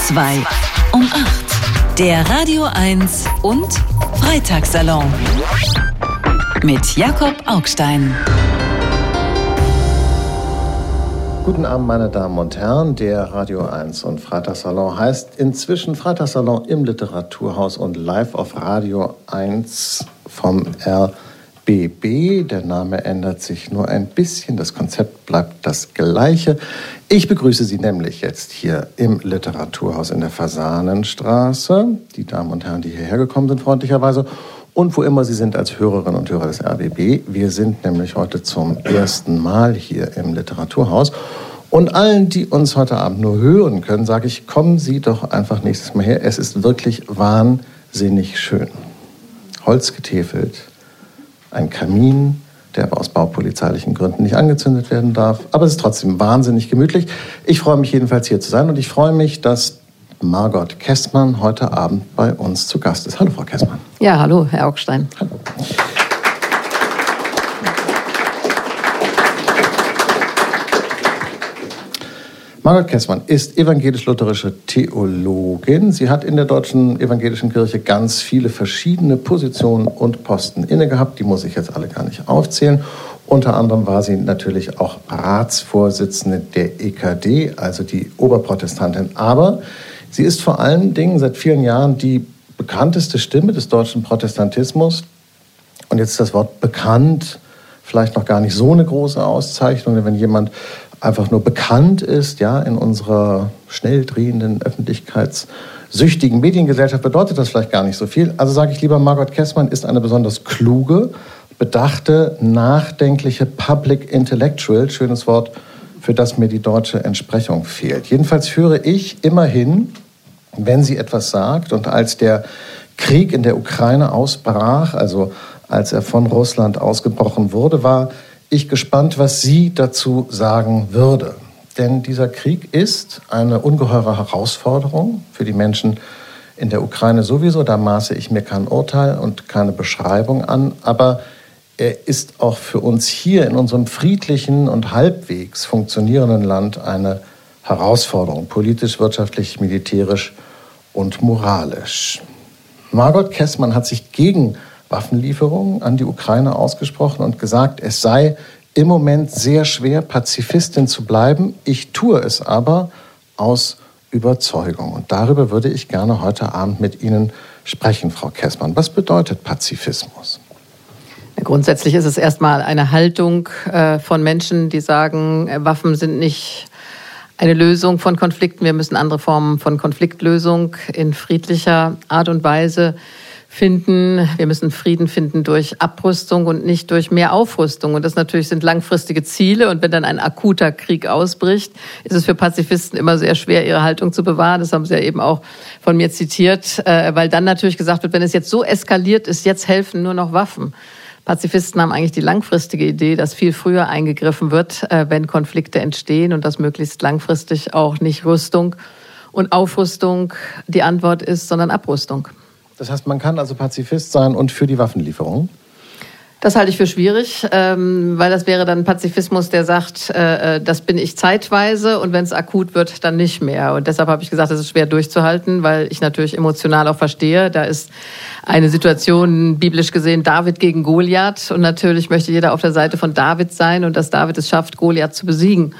2 um 8. Der Radio 1 und Freitagssalon mit Jakob Augstein. Guten Abend, meine Damen und Herren. Der Radio 1 und Freitagssalon heißt inzwischen Freitagssalon im Literaturhaus und live auf Radio 1 vom RBB. Der Name ändert sich nur ein bisschen, das Konzept bleibt das gleiche. Ich begrüße Sie nämlich jetzt hier im Literaturhaus in der Fasanenstraße. Die Damen und Herren, die hierher gekommen sind, freundlicherweise. Und wo immer Sie sind als Hörerinnen und Hörer des RBB. Wir sind nämlich heute zum ersten Mal hier im Literaturhaus. Und allen, die uns heute Abend nur hören können, sage ich, kommen Sie doch einfach nächstes Mal her. Es ist wirklich wahnsinnig schön. Holz getäfelt, ein Kamin, der aber aus baupolizeilichen Gründen nicht angezündet werden darf. Aber es ist trotzdem wahnsinnig gemütlich. Ich freue mich jedenfalls hier zu sein und ich freue mich, dass Margot Kessmann heute Abend bei uns zu Gast ist. Hallo, Frau Kessmann. Ja, hallo, Herr Augstein. Hallo. Margot Kessmann ist evangelisch-lutherische Theologin. Sie hat in der deutschen evangelischen Kirche ganz viele verschiedene Positionen und Posten inne gehabt. Die muss ich jetzt alle gar nicht aufzählen. Unter anderem war sie natürlich auch Ratsvorsitzende der EKD, also die Oberprotestantin. Aber sie ist vor allen Dingen seit vielen Jahren die bekannteste Stimme des deutschen Protestantismus. Und jetzt ist das Wort bekannt vielleicht noch gar nicht so eine große Auszeichnung, denn wenn jemand einfach nur bekannt ist, ja, in unserer schnell drehenden, öffentlichkeitssüchtigen Mediengesellschaft, bedeutet das vielleicht gar nicht so viel. Also sage ich lieber, Margot Kessmann ist eine besonders kluge, bedachte, nachdenkliche Public Intellectual, schönes Wort, für das mir die deutsche Entsprechung fehlt. Jedenfalls höre ich immerhin, wenn sie etwas sagt, und als der Krieg in der Ukraine ausbrach, also als er von Russland ausgebrochen wurde, war ich gespannt, was sie dazu sagen würde. Denn dieser Krieg ist eine ungeheure Herausforderung für die Menschen in der Ukraine sowieso. Da maße ich mir kein Urteil und keine Beschreibung an. Aber er ist auch für uns hier in unserem friedlichen und halbwegs funktionierenden Land eine Herausforderung. Politisch, wirtschaftlich, militärisch und moralisch. Margot Kessmann hat sich gegen Waffenlieferungen an die Ukraine ausgesprochen und gesagt, es sei im Moment sehr schwer, Pazifistin zu bleiben. Ich tue es aber aus Überzeugung. Und darüber würde ich gerne heute Abend mit Ihnen sprechen, Frau Kessmann. Was bedeutet Pazifismus? Grundsätzlich ist es erstmal eine Haltung von Menschen, die sagen, Waffen sind nicht eine Lösung von Konflikten. Wir müssen andere Formen von Konfliktlösung in friedlicher Art und Weise finden. Wir müssen Frieden finden durch Abrüstung und nicht durch mehr Aufrüstung. Und das natürlich sind langfristige Ziele. Und wenn dann ein akuter Krieg ausbricht, ist es für Pazifisten immer sehr schwer, ihre Haltung zu bewahren. Das haben Sie ja eben auch von mir zitiert, weil dann natürlich gesagt wird, wenn es jetzt so eskaliert ist, jetzt helfen nur noch Waffen. Pazifisten haben eigentlich die langfristige Idee, dass viel früher eingegriffen wird, wenn Konflikte entstehen und dass möglichst langfristig auch nicht Rüstung und Aufrüstung die Antwort ist, sondern Abrüstung. Das heißt, man kann also Pazifist sein und für die Waffenlieferung? Das halte ich für schwierig, weil das wäre dann Pazifismus, der sagt, das bin ich zeitweise und wenn es akut wird, dann nicht mehr. Und deshalb habe ich gesagt, das ist schwer durchzuhalten, weil ich natürlich emotional auch verstehe, da ist eine Situation, biblisch gesehen, David gegen Goliath. Und natürlich möchte jeder auf der Seite von David sein und dass David es schafft, Goliath zu besiegen.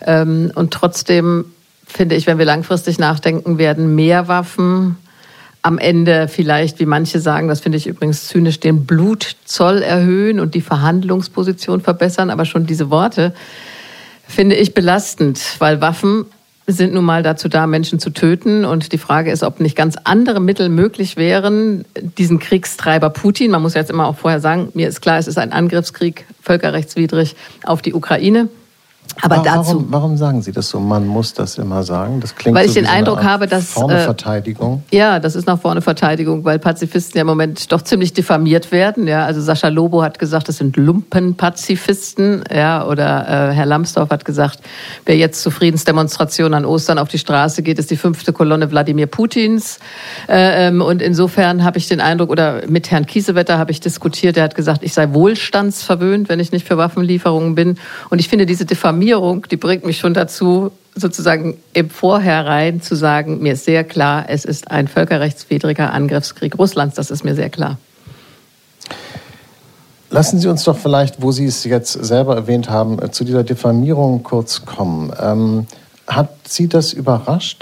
Und trotzdem finde ich, wenn wir langfristig nachdenken, werden mehr Waffen am Ende vielleicht, wie manche sagen, das finde ich übrigens zynisch, den Blutzoll erhöhen und die Verhandlungsposition verbessern. Aber schon diese Worte finde ich belastend, weil Waffen sind nun mal dazu da, Menschen zu töten. Und die Frage ist, ob nicht ganz andere Mittel möglich wären, diesen Kriegstreiber Putin, man muss jetzt immer auch vorher sagen, mir ist klar, es ist ein Angriffskrieg, völkerrechtswidrig auf die Ukraine. Aber warum sagen Sie das so? Man muss das immer sagen. Das klingt weil ich so den Eindruck habe, dass vorne Verteidigung. Ja, das ist nach vorne Verteidigung, weil Pazifisten ja im Moment doch ziemlich diffamiert werden. Ja, also Sascha Lobo hat gesagt, das sind Lumpenpazifisten. Ja, oder Herr Lambsdorff hat gesagt, wer jetzt zu Friedensdemonstrationen an Ostern auf die Straße geht, ist die 5. Kolonne Wladimir Putins. Und insofern habe ich den Eindruck, oder mit Herrn Kiesewetter habe ich diskutiert, der hat gesagt, ich sei wohlstandsverwöhnt, wenn ich nicht für Waffenlieferungen bin. Und ich finde diese Diffamierung, die bringt mich schon dazu, sozusagen im Vorhinein zu sagen, mir ist sehr klar, es ist ein völkerrechtswidriger Angriffskrieg Russlands, das ist mir sehr klar. Lassen Sie uns doch vielleicht, wo Sie es jetzt selber erwähnt haben, zu dieser Diffamierung kurz kommen. Hat Sie das überrascht?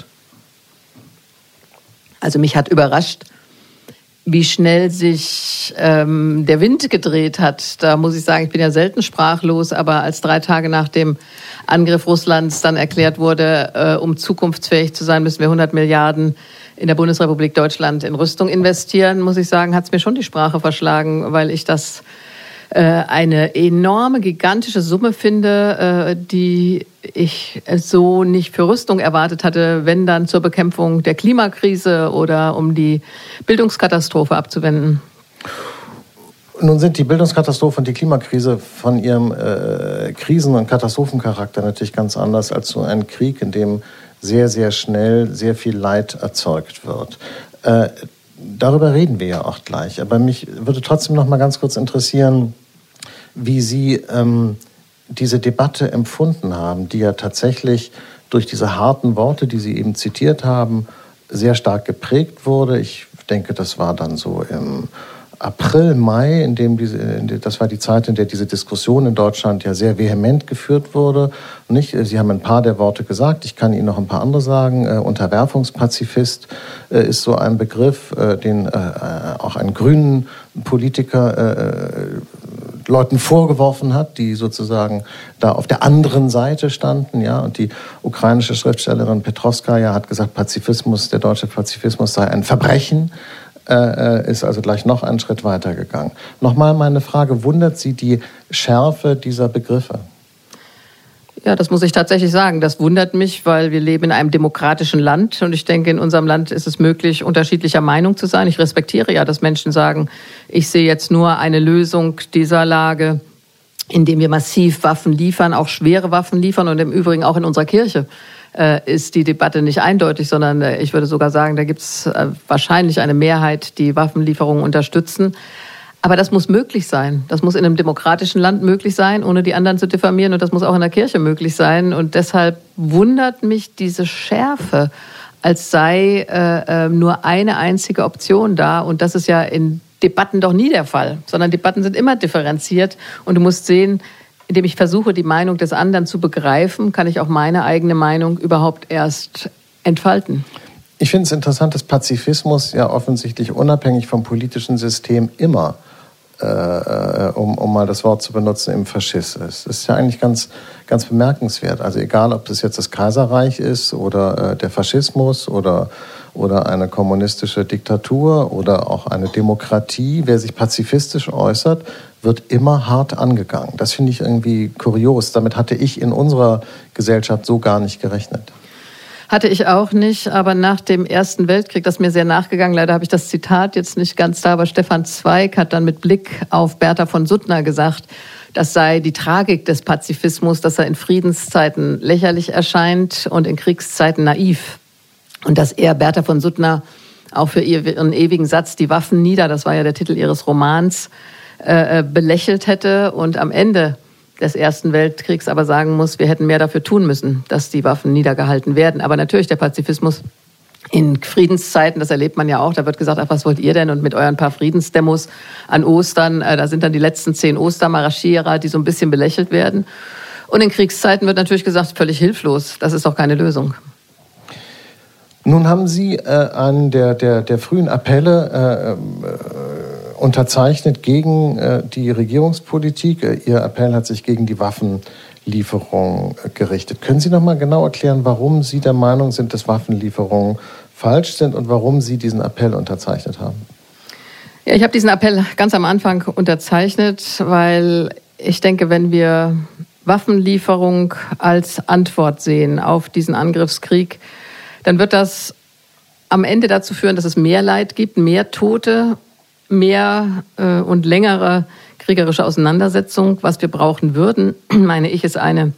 Also mich hat überrascht, wie schnell sich der Wind gedreht hat. Da muss ich sagen, ich bin ja selten sprachlos, aber als 3 Tage nach dem Angriff Russlands dann erklärt wurde, um zukunftsfähig zu sein, müssen wir 100 Milliarden in der Bundesrepublik Deutschland in Rüstung investieren, muss ich sagen, hat es mir schon die Sprache verschlagen, weil ich das eine enorme, gigantische Summe finde, die ich so nicht für Rüstung erwartet hatte, wenn dann zur Bekämpfung der Klimakrise oder um die Bildungskatastrophe abzuwenden. Nun sind die Bildungskatastrophe und die Klimakrise von ihrem Krisen- und Katastrophencharakter natürlich ganz anders als so ein Krieg, in dem sehr, sehr schnell sehr viel Leid erzeugt wird. Darüber reden wir ja auch gleich. Aber mich würde trotzdem noch mal ganz kurz interessieren, wie Sie diese Debatte empfunden haben, die ja tatsächlich durch diese harten Worte, die Sie eben zitiert haben, sehr stark geprägt wurde. Ich denke, das war dann so im April, Mai, das war die Zeit, in der diese Diskussion in Deutschland ja sehr vehement geführt wurde. Nicht? Sie haben ein paar der Worte gesagt, ich kann Ihnen noch ein paar andere sagen. Unterwerfungspazifist ist so ein Begriff, den auch ein grünen Politiker Leuten vorgeworfen hat, die sozusagen da auf der anderen Seite standen, ja. Und die ukrainische Schriftstellerin Petrovskaja hat gesagt, Pazifismus, der deutsche Pazifismus sei ein Verbrechen. Ist also gleich noch einen Schritt weiter gegangen. Nochmal meine Frage, wundert Sie die Schärfe dieser Begriffe? Ja, das muss ich tatsächlich sagen. Das wundert mich, weil wir leben in einem demokratischen Land und ich denke, in unserem Land ist es möglich, unterschiedlicher Meinung zu sein. Ich respektiere ja, dass Menschen sagen, ich sehe jetzt nur eine Lösung dieser Lage, indem wir massiv Waffen liefern, auch schwere Waffen liefern und im Übrigen auch in unserer Kirche ist die Debatte nicht eindeutig, sondern ich würde sogar sagen, da gibt es wahrscheinlich eine Mehrheit, die Waffenlieferungen unterstützen. Aber das muss möglich sein. Das muss in einem demokratischen Land möglich sein, ohne die anderen zu diffamieren. Und das muss auch in der Kirche möglich sein. Und deshalb wundert mich diese Schärfe, als sei nur eine einzige Option da. Und das ist ja in Debatten doch nie der Fall, sondern Debatten sind immer differenziert. Und du musst sehen, indem ich versuche, die Meinung des anderen zu begreifen, kann ich auch meine eigene Meinung überhaupt erst entfalten. Ich finde es interessant, dass Pazifismus ja offensichtlich unabhängig vom politischen System immer, um mal das Wort zu benutzen, im Faschist ist. Das ist ja eigentlich ganz, ganz bemerkenswert. Also egal, ob das jetzt das Kaiserreich ist oder der Faschismus oder eine kommunistische Diktatur oder auch eine Demokratie, wer sich pazifistisch äußert, wird immer hart angegangen. Das finde ich irgendwie kurios. Damit hatte ich in unserer Gesellschaft so gar nicht gerechnet. Hatte ich auch nicht, aber nach dem Ersten Weltkrieg, das ist mir sehr nachgegangen, leider habe ich das Zitat jetzt nicht ganz da, aber Stefan Zweig hat dann mit Blick auf Bertha von Suttner gesagt, das sei die Tragik des Pazifismus, dass er in Friedenszeiten lächerlich erscheint und in Kriegszeiten naiv. Und dass er Bertha von Suttner auch für ihren ewigen Satz, die Waffen nieder, das war ja der Titel ihres Romans, belächelt hätte und am Ende des Ersten Weltkriegs aber sagen muss, wir hätten mehr dafür tun müssen, dass die Waffen niedergehalten werden. Aber natürlich der Pazifismus in Friedenszeiten, das erlebt man ja auch, da wird gesagt, ach, was wollt ihr denn? Und mit euren paar Friedensdemos an Ostern, da sind dann die letzten 10 Ostermarschierer, die so ein bisschen belächelt werden. Und in Kriegszeiten wird natürlich gesagt, völlig hilflos, das ist doch keine Lösung. Nun haben Sie einen der frühen Appelle unterzeichnet gegen die Regierungspolitik. Ihr Appell hat sich gegen die Waffenlieferung gerichtet. Können Sie noch mal genau erklären, warum Sie der Meinung sind, dass Waffenlieferungen falsch sind und warum Sie diesen Appell unterzeichnet haben? Ja, ich habe diesen Appell ganz am Anfang unterzeichnet, weil ich denke, wenn wir Waffenlieferung als Antwort sehen auf diesen Angriffskrieg, dann wird das am Ende dazu führen, dass es mehr Leid gibt, mehr Tote, mehr und längere kriegerische Auseinandersetzung. Was wir brauchen würden, meine ich, ist eine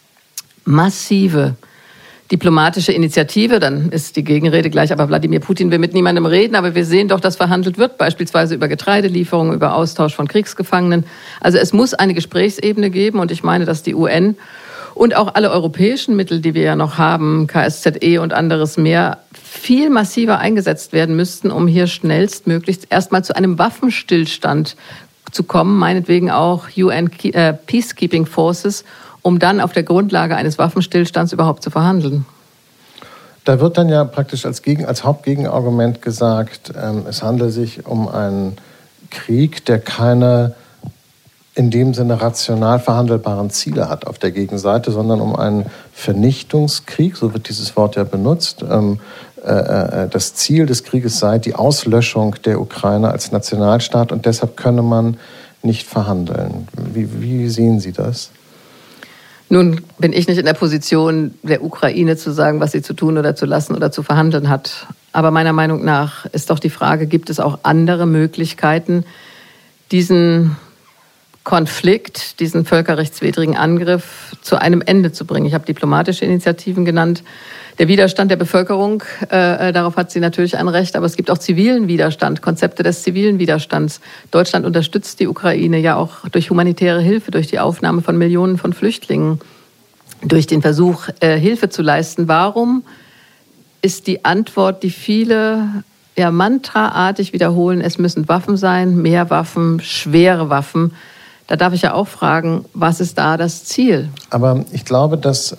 massive diplomatische Initiative. Dann ist die Gegenrede gleich, aber Wladimir Putin will mit niemandem reden. Aber wir sehen doch, dass verhandelt wird, beispielsweise über Getreidelieferungen, über Austausch von Kriegsgefangenen. Also es muss eine Gesprächsebene geben und ich meine, dass die UN und auch alle europäischen Mittel, die wir ja noch haben, KSZE und anderes mehr, viel massiver eingesetzt werden müssten, um hier schnellstmöglichst erstmal zu einem Waffenstillstand zu kommen, meinetwegen auch UN Peacekeeping Forces, um dann auf der Grundlage eines Waffenstillstands überhaupt zu verhandeln. Da wird dann ja praktisch als Hauptgegenargument gesagt, es handle sich um einen Krieg, der keine in dem Sinne rational verhandelbaren Ziele hat auf der Gegenseite, sondern um einen Vernichtungskrieg, so wird dieses Wort ja benutzt. Das Ziel des Krieges sei die Auslöschung der Ukraine als Nationalstaat und deshalb könne man nicht verhandeln. Wie sehen Sie das? Nun bin ich nicht in der Position, der Ukraine zu sagen, was sie zu tun oder zu lassen oder zu verhandeln hat. Aber meiner Meinung nach ist doch die Frage, gibt es auch andere Möglichkeiten, diesen Konflikt, diesen völkerrechtswidrigen Angriff zu einem Ende zu bringen. Ich habe diplomatische Initiativen genannt. Der Widerstand der Bevölkerung, darauf hat sie natürlich ein Recht, aber es gibt auch zivilen Widerstand, Konzepte des zivilen Widerstands. Deutschland unterstützt die Ukraine ja auch durch humanitäre Hilfe, durch die Aufnahme von Millionen von Flüchtlingen, durch den Versuch, Hilfe zu leisten. Warum ist die Antwort, die viele mantraartig wiederholen, es müssen Waffen sein, mehr Waffen, schwere Waffen? Da darf ich ja auch fragen, was ist da das Ziel? Aber ich glaube, dass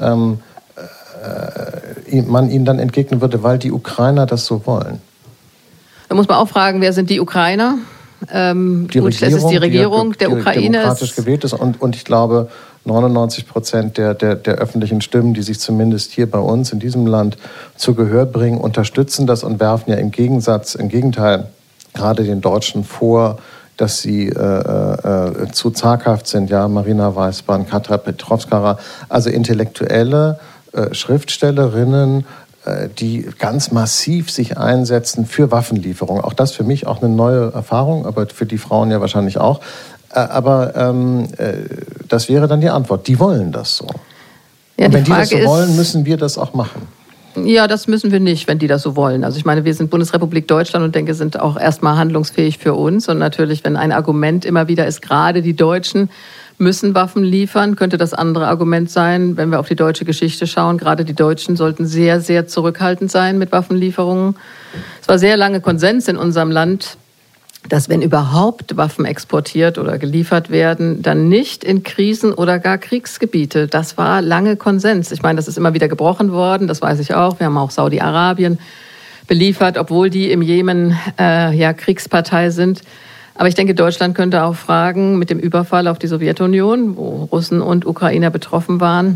man ihnen dann entgegnen würde, weil die Ukrainer das so wollen. Da muss man auch fragen, wer sind die Ukrainer? Es ist die Regierung der Ukraine. Demokratisch gewählt ist und ich glaube, 99% der öffentlichen Stimmen, die sich zumindest hier bei uns in diesem Land zu Gehör bringen, unterstützen das und werfen ja im Gegenteil gerade den Deutschen vor, dass sie zu zaghaft sind. Ja, Marina Weißbahn, Katra Petrovskaya, also Intellektuelle, Schriftstellerinnen, die ganz massiv sich einsetzen für Waffenlieferung. Auch das für mich auch eine neue Erfahrung, aber für die Frauen ja wahrscheinlich auch. Aber das wäre dann die Antwort. Die wollen das so. Ja, und wenn die das so wollen, müssen wir das auch machen. Ja, das müssen wir nicht, wenn die das so wollen. Also ich meine, wir sind Bundesrepublik Deutschland und denke, sind auch erstmal handlungsfähig für uns. Und natürlich, wenn ein Argument immer wieder ist, gerade die Deutschen müssen Waffen liefern, könnte das andere Argument sein, wenn wir auf die deutsche Geschichte schauen. Gerade die Deutschen sollten sehr, sehr zurückhaltend sein mit Waffenlieferungen. Es war sehr lange Konsens in unserem Land, dass wenn überhaupt Waffen exportiert oder geliefert werden, dann nicht in Krisen- oder gar Kriegsgebiete. Das war lange Konsens. Ich meine, das ist immer wieder gebrochen worden, das weiß ich auch. Wir haben auch Saudi-Arabien beliefert, obwohl die im Jemen Kriegspartei sind. Aber ich denke, Deutschland könnte auch fragen, mit dem Überfall auf die Sowjetunion, wo Russen und Ukrainer betroffen waren,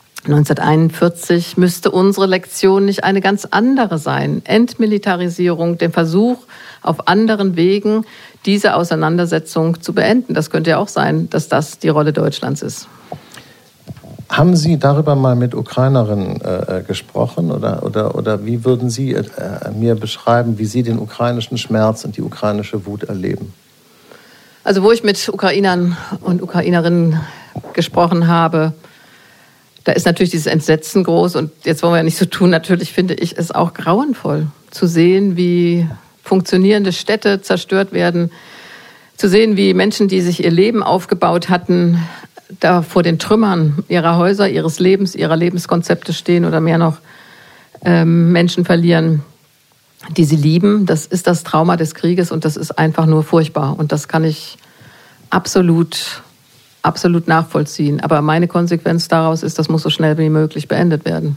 1941, müsste unsere Lektion nicht eine ganz andere sein. Entmilitarisierung, den Versuch, auf anderen Wegen diese Auseinandersetzung zu beenden. Das könnte ja auch sein, dass das die Rolle Deutschlands ist. Haben Sie darüber mal mit Ukrainerinnen gesprochen oder wie würden Sie mir beschreiben, wie Sie den ukrainischen Schmerz und die ukrainische Wut erleben? Also wo ich mit Ukrainern und Ukrainerinnen gesprochen habe, da ist natürlich dieses Entsetzen groß und jetzt wollen wir ja nicht so tun, natürlich finde ich es auch grauenvoll zu sehen, wie funktionierende Städte zerstört werden, zu sehen, wie Menschen, die sich ihr Leben aufgebaut hatten, da vor den Trümmern ihrer Häuser, ihres Lebens, ihrer Lebenskonzepte stehen oder mehr noch Menschen verlieren, die sie lieben. Das ist das Trauma des Krieges und das ist einfach nur furchtbar. Und das kann ich absolut nachvollziehen. Aber meine Konsequenz daraus ist, das muss so schnell wie möglich beendet werden.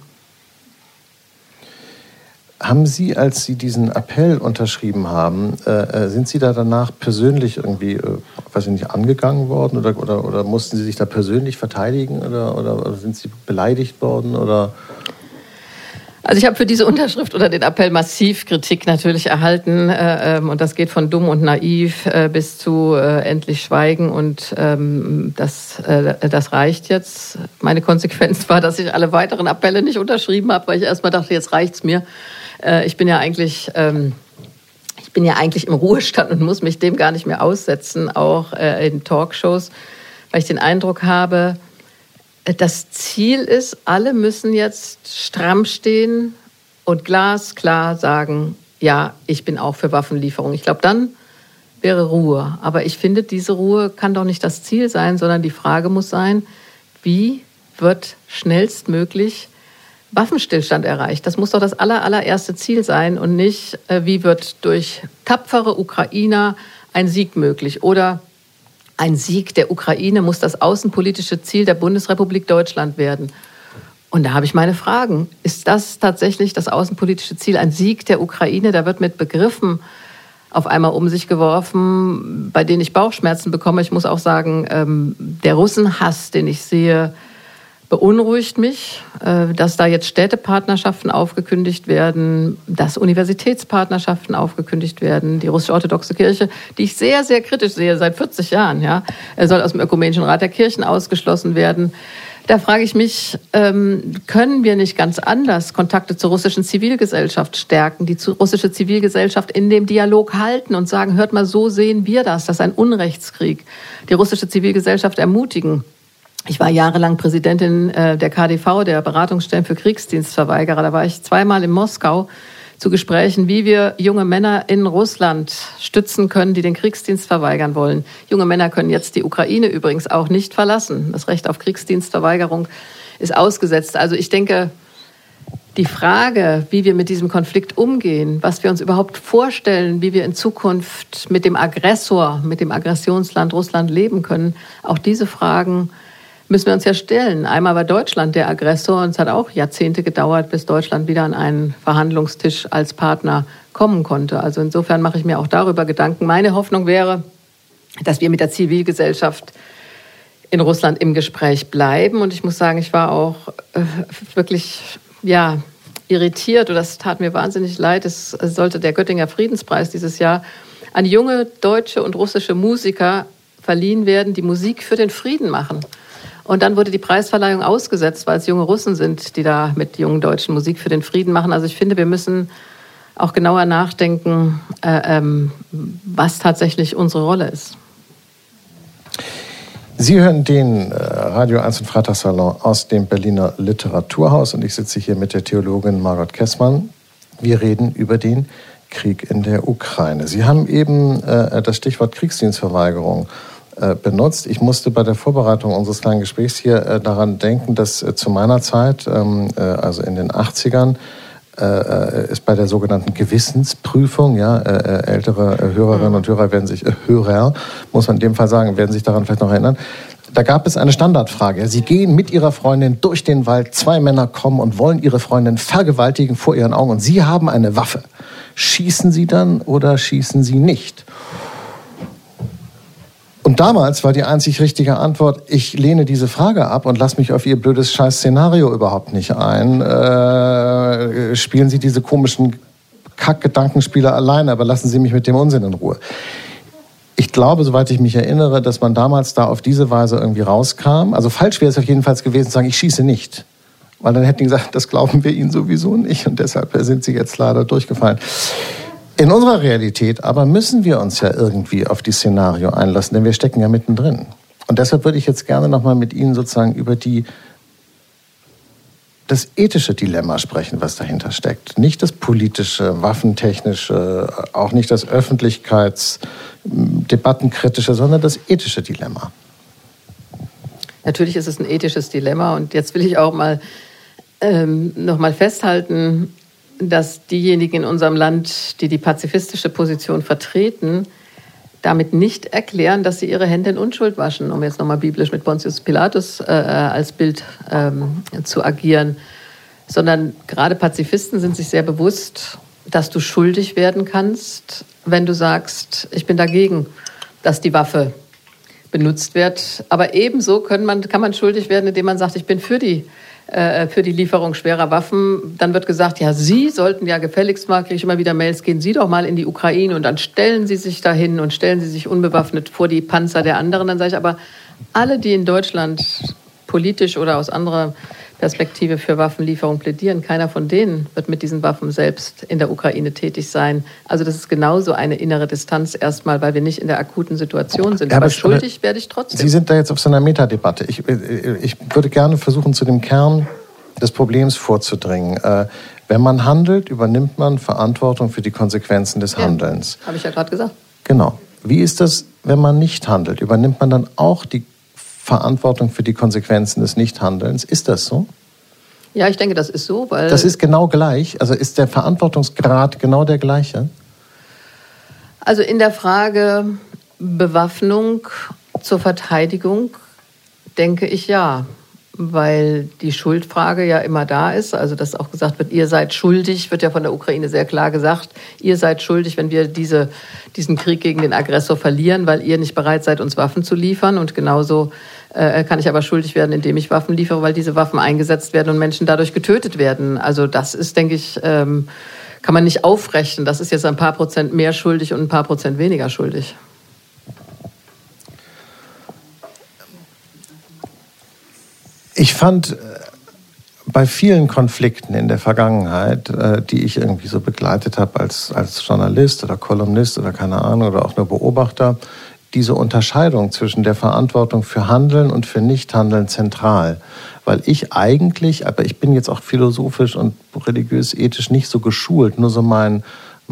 Haben Sie, als Sie diesen Appell unterschrieben haben, sind Sie da danach persönlich irgendwie, angegangen worden oder mussten Sie sich da persönlich verteidigen oder sind Sie beleidigt worden oder? Also ich habe für diese Unterschrift oder den Appell massiv Kritik natürlich erhalten und das geht von dumm und naiv bis zu endlich schweigen und das reicht jetzt. Meine Konsequenz war, dass ich alle weiteren Appelle nicht unterschrieben habe, weil ich erstmal dachte, jetzt reicht's mir. Ich bin ja eigentlich im Ruhestand und muss mich dem gar nicht mehr aussetzen, auch in Talkshows, weil ich den Eindruck habe, das Ziel ist, alle müssen jetzt stramm stehen und glasklar sagen, ja, ich bin auch für Waffenlieferung. Ich glaube, dann wäre Ruhe. Aber ich finde, diese Ruhe kann doch nicht das Ziel sein, sondern die Frage muss sein, wie wird schnellstmöglich Waffenstillstand erreicht? Das muss doch das allererste Ziel sein und nicht, wie wird durch tapfere Ukrainer ein Sieg möglich? Oder ein Sieg der Ukraine muss das außenpolitische Ziel der Bundesrepublik Deutschland werden. Und da habe ich meine Fragen. Ist das tatsächlich das außenpolitische Ziel, ein Sieg der Ukraine? Da wird mit Begriffen auf einmal um sich geworfen, bei denen ich Bauchschmerzen bekomme. Ich muss auch sagen, der Russenhass, den ich sehe, beunruhigt mich, dass da jetzt Städtepartnerschaften aufgekündigt werden, dass Universitätspartnerschaften aufgekündigt werden. Die russisch-orthodoxe Kirche, die ich sehr, sehr kritisch sehe, seit 40 Jahren, ja, soll aus dem Ökumenischen Rat der Kirchen ausgeschlossen werden. Da frage ich mich, können wir nicht ganz anders Kontakte zur russischen Zivilgesellschaft stärken, die russische Zivilgesellschaft in dem Dialog halten und sagen, hört mal, so sehen wir das ist ein Unrechtskrieg. Die russische Zivilgesellschaft ermutigen. Ich war jahrelang Präsidentin der KDV, der Beratungsstellen für Kriegsdienstverweigerer. Da war ich 2-mal in Moskau zu Gesprächen, wie wir junge Männer in Russland stützen können, die den Kriegsdienst verweigern wollen. Junge Männer können jetzt die Ukraine übrigens auch nicht verlassen. Das Recht auf Kriegsdienstverweigerung ist ausgesetzt. Also ich denke, die Frage, wie wir mit diesem Konflikt umgehen, was wir uns überhaupt vorstellen, wie wir in Zukunft mit dem Aggressor, mit dem Aggressionsland Russland leben können, auch diese Fragen müssen wir uns ja stellen. Einmal war Deutschland der Aggressor und es hat auch Jahrzehnte gedauert, bis Deutschland wieder an einen Verhandlungstisch als Partner kommen konnte. Also insofern mache ich mir auch darüber Gedanken. Meine Hoffnung wäre, dass wir mit der Zivilgesellschaft in Russland im Gespräch bleiben. Und ich muss sagen, ich war auch wirklich irritiert und das tat mir wahnsinnig leid. Es sollte der Göttinger Friedenspreis dieses Jahr an junge deutsche und russische Musiker verliehen werden, die Musik für den Frieden machen. Und dann wurde die Preisverleihung ausgesetzt, weil es junge Russen sind, die da mit jungen Deutschen Musik für den Frieden machen. Also ich finde, wir müssen auch genauer nachdenken, was tatsächlich unsere Rolle ist. Sie hören den Radio 1 und Freitagssalon aus dem Berliner Literaturhaus und ich sitze hier mit der Theologin Margot Kessmann. Wir reden über den Krieg in der Ukraine. Sie haben eben das Stichwort Kriegsdienstverweigerung benutzt. Ich musste bei der Vorbereitung unseres kleinen Gesprächs hier daran denken, dass zu meiner Zeit, also in den 80ern, ist bei der sogenannten Gewissensprüfung, ältere Hörerinnen und Hörer werden sich, Hörer, muss man in dem Fall sagen, werden sich daran vielleicht noch erinnern, da gab es eine Standardfrage. Sie gehen mit Ihrer Freundin durch den Wald, 2 Männer kommen und wollen Ihre Freundin vergewaltigen vor Ihren Augen und Sie haben eine Waffe. Schießen Sie dann oder schießen Sie nicht? Und damals war die einzig richtige Antwort, ich lehne diese Frage ab und lasse mich auf Ihr blödes Scheiß-Szenario überhaupt nicht ein. Spielen Sie diese komischen Kack-Gedankenspiele alleine, aber lassen Sie mich mit dem Unsinn in Ruhe. Ich glaube, soweit ich mich erinnere, dass man damals da auf diese Weise irgendwie rauskam. Also falsch wäre es auf jeden Fall gewesen zu sagen, ich schieße nicht. Weil dann hätten die gesagt, das glauben wir Ihnen sowieso nicht und deshalb sind Sie jetzt leider durchgefallen. In unserer Realität aber müssen wir uns ja irgendwie auf die Szenario einlassen, denn wir stecken ja mittendrin. Und deshalb würde ich jetzt gerne nochmal mit Ihnen sozusagen über das ethische Dilemma sprechen, was dahinter steckt. Nicht das politische, waffentechnische, auch nicht das Öffentlichkeitsdebattenkritische, sondern das ethische Dilemma. Natürlich ist es ein ethisches Dilemma und jetzt will ich auch mal noch mal festhalten, dass diejenigen in unserem Land, die die pazifistische Position vertreten, damit nicht erklären, dass sie ihre Hände in Unschuld waschen, um jetzt nochmal biblisch mit Pontius Pilatus als Bild zu agieren, sondern gerade Pazifisten sind sich sehr bewusst, dass du schuldig werden kannst, wenn du sagst, ich bin dagegen, dass die Waffe benutzt wird. Aber ebenso kann man schuldig werden, indem man sagt, ich bin für die Lieferung schwerer Waffen. Dann wird gesagt, ja, Sie sollten ja gefälligst mal, kriege ich immer wieder Mails, gehen Sie doch mal in die Ukraine und dann stellen Sie sich dahin und stellen Sie sich unbewaffnet vor die Panzer der anderen. Dann sage ich, aber alle, die in Deutschland politisch oder aus anderer Perspektive für Waffenlieferung plädieren, keiner von denen wird mit diesen Waffen selbst in der Ukraine tätig sein. Also das ist genauso eine innere Distanz erstmal, weil wir nicht in der akuten Situation sind. Aber schuldig werde ich trotzdem. Sie sind da jetzt auf so einer Metadebatte. Ich würde gerne versuchen, zu dem Kern des Problems vorzudringen. Wenn man handelt, übernimmt man Verantwortung für die Konsequenzen des Handelns. Habe ich ja gerade gesagt. Genau. Wie ist das, wenn man nicht handelt? Übernimmt man dann auch die Verantwortung für die Konsequenzen des Nichthandelns. Ist das so? Ja, ich denke, das ist so, weil... Das ist genau gleich? Also ist der Verantwortungsgrad genau der gleiche? Also in der Frage Bewaffnung zur Verteidigung denke ich ja, weil die Schuldfrage ja immer da ist. Also dass auch gesagt wird, ihr seid schuldig, wird ja von der Ukraine sehr klar gesagt, ihr seid schuldig, wenn wir diesen Krieg gegen den Aggressor verlieren, weil ihr nicht bereit seid, uns Waffen zu liefern. Und genauso kann ich aber schuldig werden, indem ich Waffen liefere, weil diese Waffen eingesetzt werden und Menschen dadurch getötet werden. Also das ist, denke ich, kann man nicht aufrechnen. Das ist jetzt ein paar Prozent mehr schuldig und ein paar Prozent weniger schuldig. Ich fand bei vielen Konflikten in der Vergangenheit, die ich irgendwie so begleitet habe als Journalist oder Kolumnist oder keine Ahnung oder auch nur Beobachter, diese Unterscheidung zwischen der Verantwortung für Handeln und für Nichthandeln zentral. Weil ich eigentlich, aber ich bin jetzt auch philosophisch und religiös, ethisch nicht so geschult, nur so mein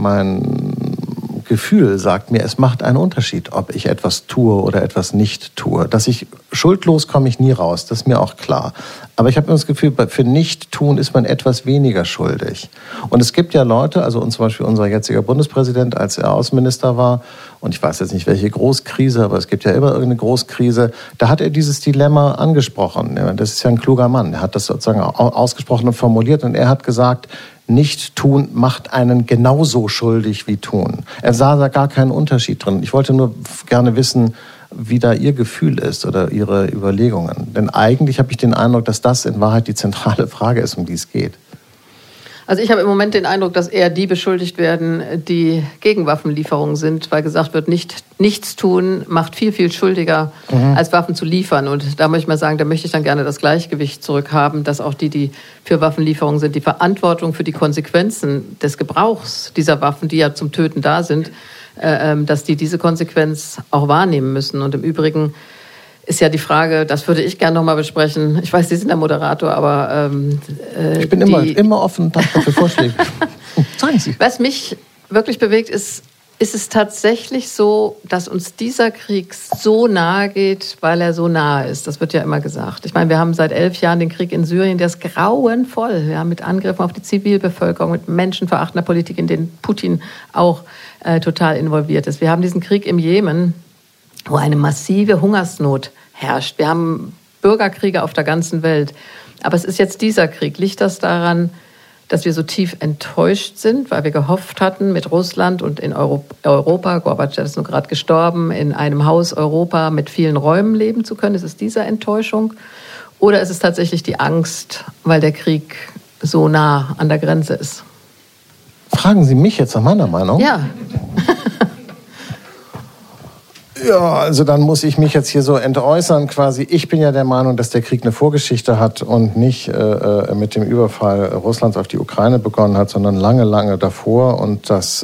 Gefühl sagt mir, es macht einen Unterschied, ob ich etwas tue oder etwas nicht tue. Dass ich schuldlos komme ich nie raus, das ist mir auch klar. Aber ich habe immer das Gefühl, für Nicht-Tun ist man etwas weniger schuldig. Und es gibt ja Leute, also zum Beispiel unser jetziger Bundespräsident, als er Außenminister war, und ich weiß jetzt nicht, welche Großkrise, aber es gibt ja immer irgendeine Großkrise, da hat er dieses Dilemma angesprochen. Das ist ja ein kluger Mann, er hat das sozusagen ausgesprochen und formuliert und er hat gesagt, Nicht-Tun macht einen genauso schuldig wie Tun. Er sah da gar keinen Unterschied drin. Ich wollte nur gerne wissen, wie da Ihr Gefühl ist oder Ihre Überlegungen. Denn eigentlich habe ich den Eindruck, dass das in Wahrheit die zentrale Frage ist, um die es geht. Also ich habe im Moment den Eindruck, dass eher die beschuldigt werden, die gegen Waffenlieferungen sind, weil gesagt wird, nichts tun macht viel, viel schuldiger, als Waffen zu liefern. Und da möchte ich mal sagen, da möchte ich dann gerne das Gleichgewicht zurückhaben, dass auch die für Waffenlieferungen sind, die Verantwortung für die Konsequenzen des Gebrauchs dieser Waffen, die ja zum Töten da sind, dass die diese Konsequenz auch wahrnehmen müssen. Und im Übrigen ist ja die Frage, das würde ich gerne noch mal besprechen. Ich weiß, Sie sind der Moderator, aber... ich bin immer offen und dankbar für Vorschläge. Sagen Sie. Was mich wirklich bewegt, ist es tatsächlich so, dass uns dieser Krieg so nahe geht, weil er so nahe ist. Das wird ja immer gesagt. Ich meine, wir haben seit 11 Jahren den Krieg in Syrien, der ist grauenvoll, ja, mit Angriffen auf die Zivilbevölkerung, mit menschenverachtender Politik, in denen Putin auch total involviert ist. Wir haben diesen Krieg im Jemen, wo eine massive Hungersnot herrscht. Wir haben Bürgerkriege auf der ganzen Welt. Aber es ist jetzt dieser Krieg. Liegt das daran, dass wir so tief enttäuscht sind, weil wir gehofft hatten, mit Russland und in Europa, Gorbatschow ist nur gerade gestorben, in einem Haus Europa mit vielen Räumen leben zu können? Ist es diese Enttäuschung? Oder ist es tatsächlich die Angst, weil der Krieg so nah an der Grenze ist? Fragen Sie mich jetzt nach meiner Meinung? Ja. Ja, also dann muss ich mich jetzt hier so entäußern quasi. Ich bin ja der Meinung, dass der Krieg eine Vorgeschichte hat und nicht mit dem Überfall Russlands auf die Ukraine begonnen hat, sondern lange, lange davor. Und dass,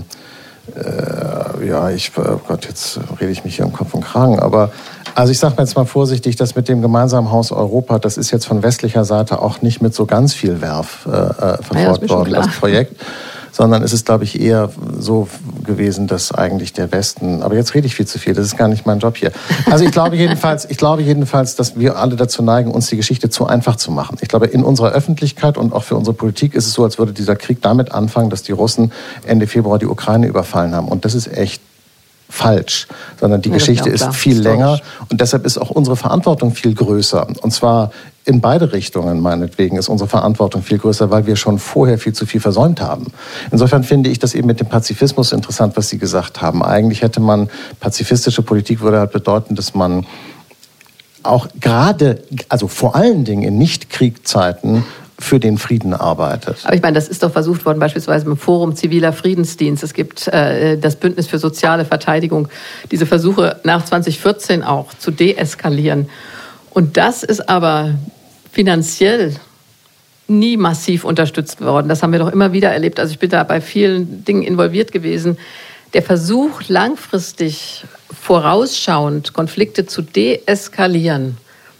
jetzt rede ich mich hier um Kopf und Kragen. Aber also ich sage mir jetzt mal vorsichtig, das mit dem gemeinsamen Haus Europa, das ist jetzt von westlicher Seite auch nicht mit so ganz viel Werf verfolgt worden, das Projekt. Sondern es ist, glaube ich, eher so gewesen, dass eigentlich der Westen, aber jetzt rede ich viel zu viel, das ist gar nicht mein Job hier. Also ich glaube jedenfalls, dass wir alle dazu neigen, uns die Geschichte zu einfach zu machen. Ich glaube, in unserer Öffentlichkeit und auch für unsere Politik ist es so, als würde dieser Krieg damit anfangen, dass die Russen Ende Februar die Ukraine überfallen haben. Und das ist echt falsch, sondern die Geschichte ist viel länger und deshalb ist auch unsere Verantwortung viel größer. Und zwar in beide Richtungen, meinetwegen, ist unsere Verantwortung viel größer, weil wir schon vorher viel zu viel versäumt haben. Insofern finde ich das eben mit dem Pazifismus interessant, was Sie gesagt haben. Eigentlich hätte man, pazifistische Politik würde halt bedeuten, dass man auch gerade, also vor allen Dingen in Nicht-Kriegzeiten, für den Frieden arbeitet. Aber ich meine, das ist doch versucht worden, beispielsweise im Forum Ziviler Friedensdienst. Es gibt das Bündnis für soziale Verteidigung, diese Versuche nach 2014 auch zu deeskalieren. Und das ist aber finanziell nie massiv unterstützt worden. Das haben wir doch immer wieder erlebt. Also ich bin da bei vielen Dingen involviert gewesen. Der Versuch, langfristig vorausschauend Konflikte zu deeskalieren,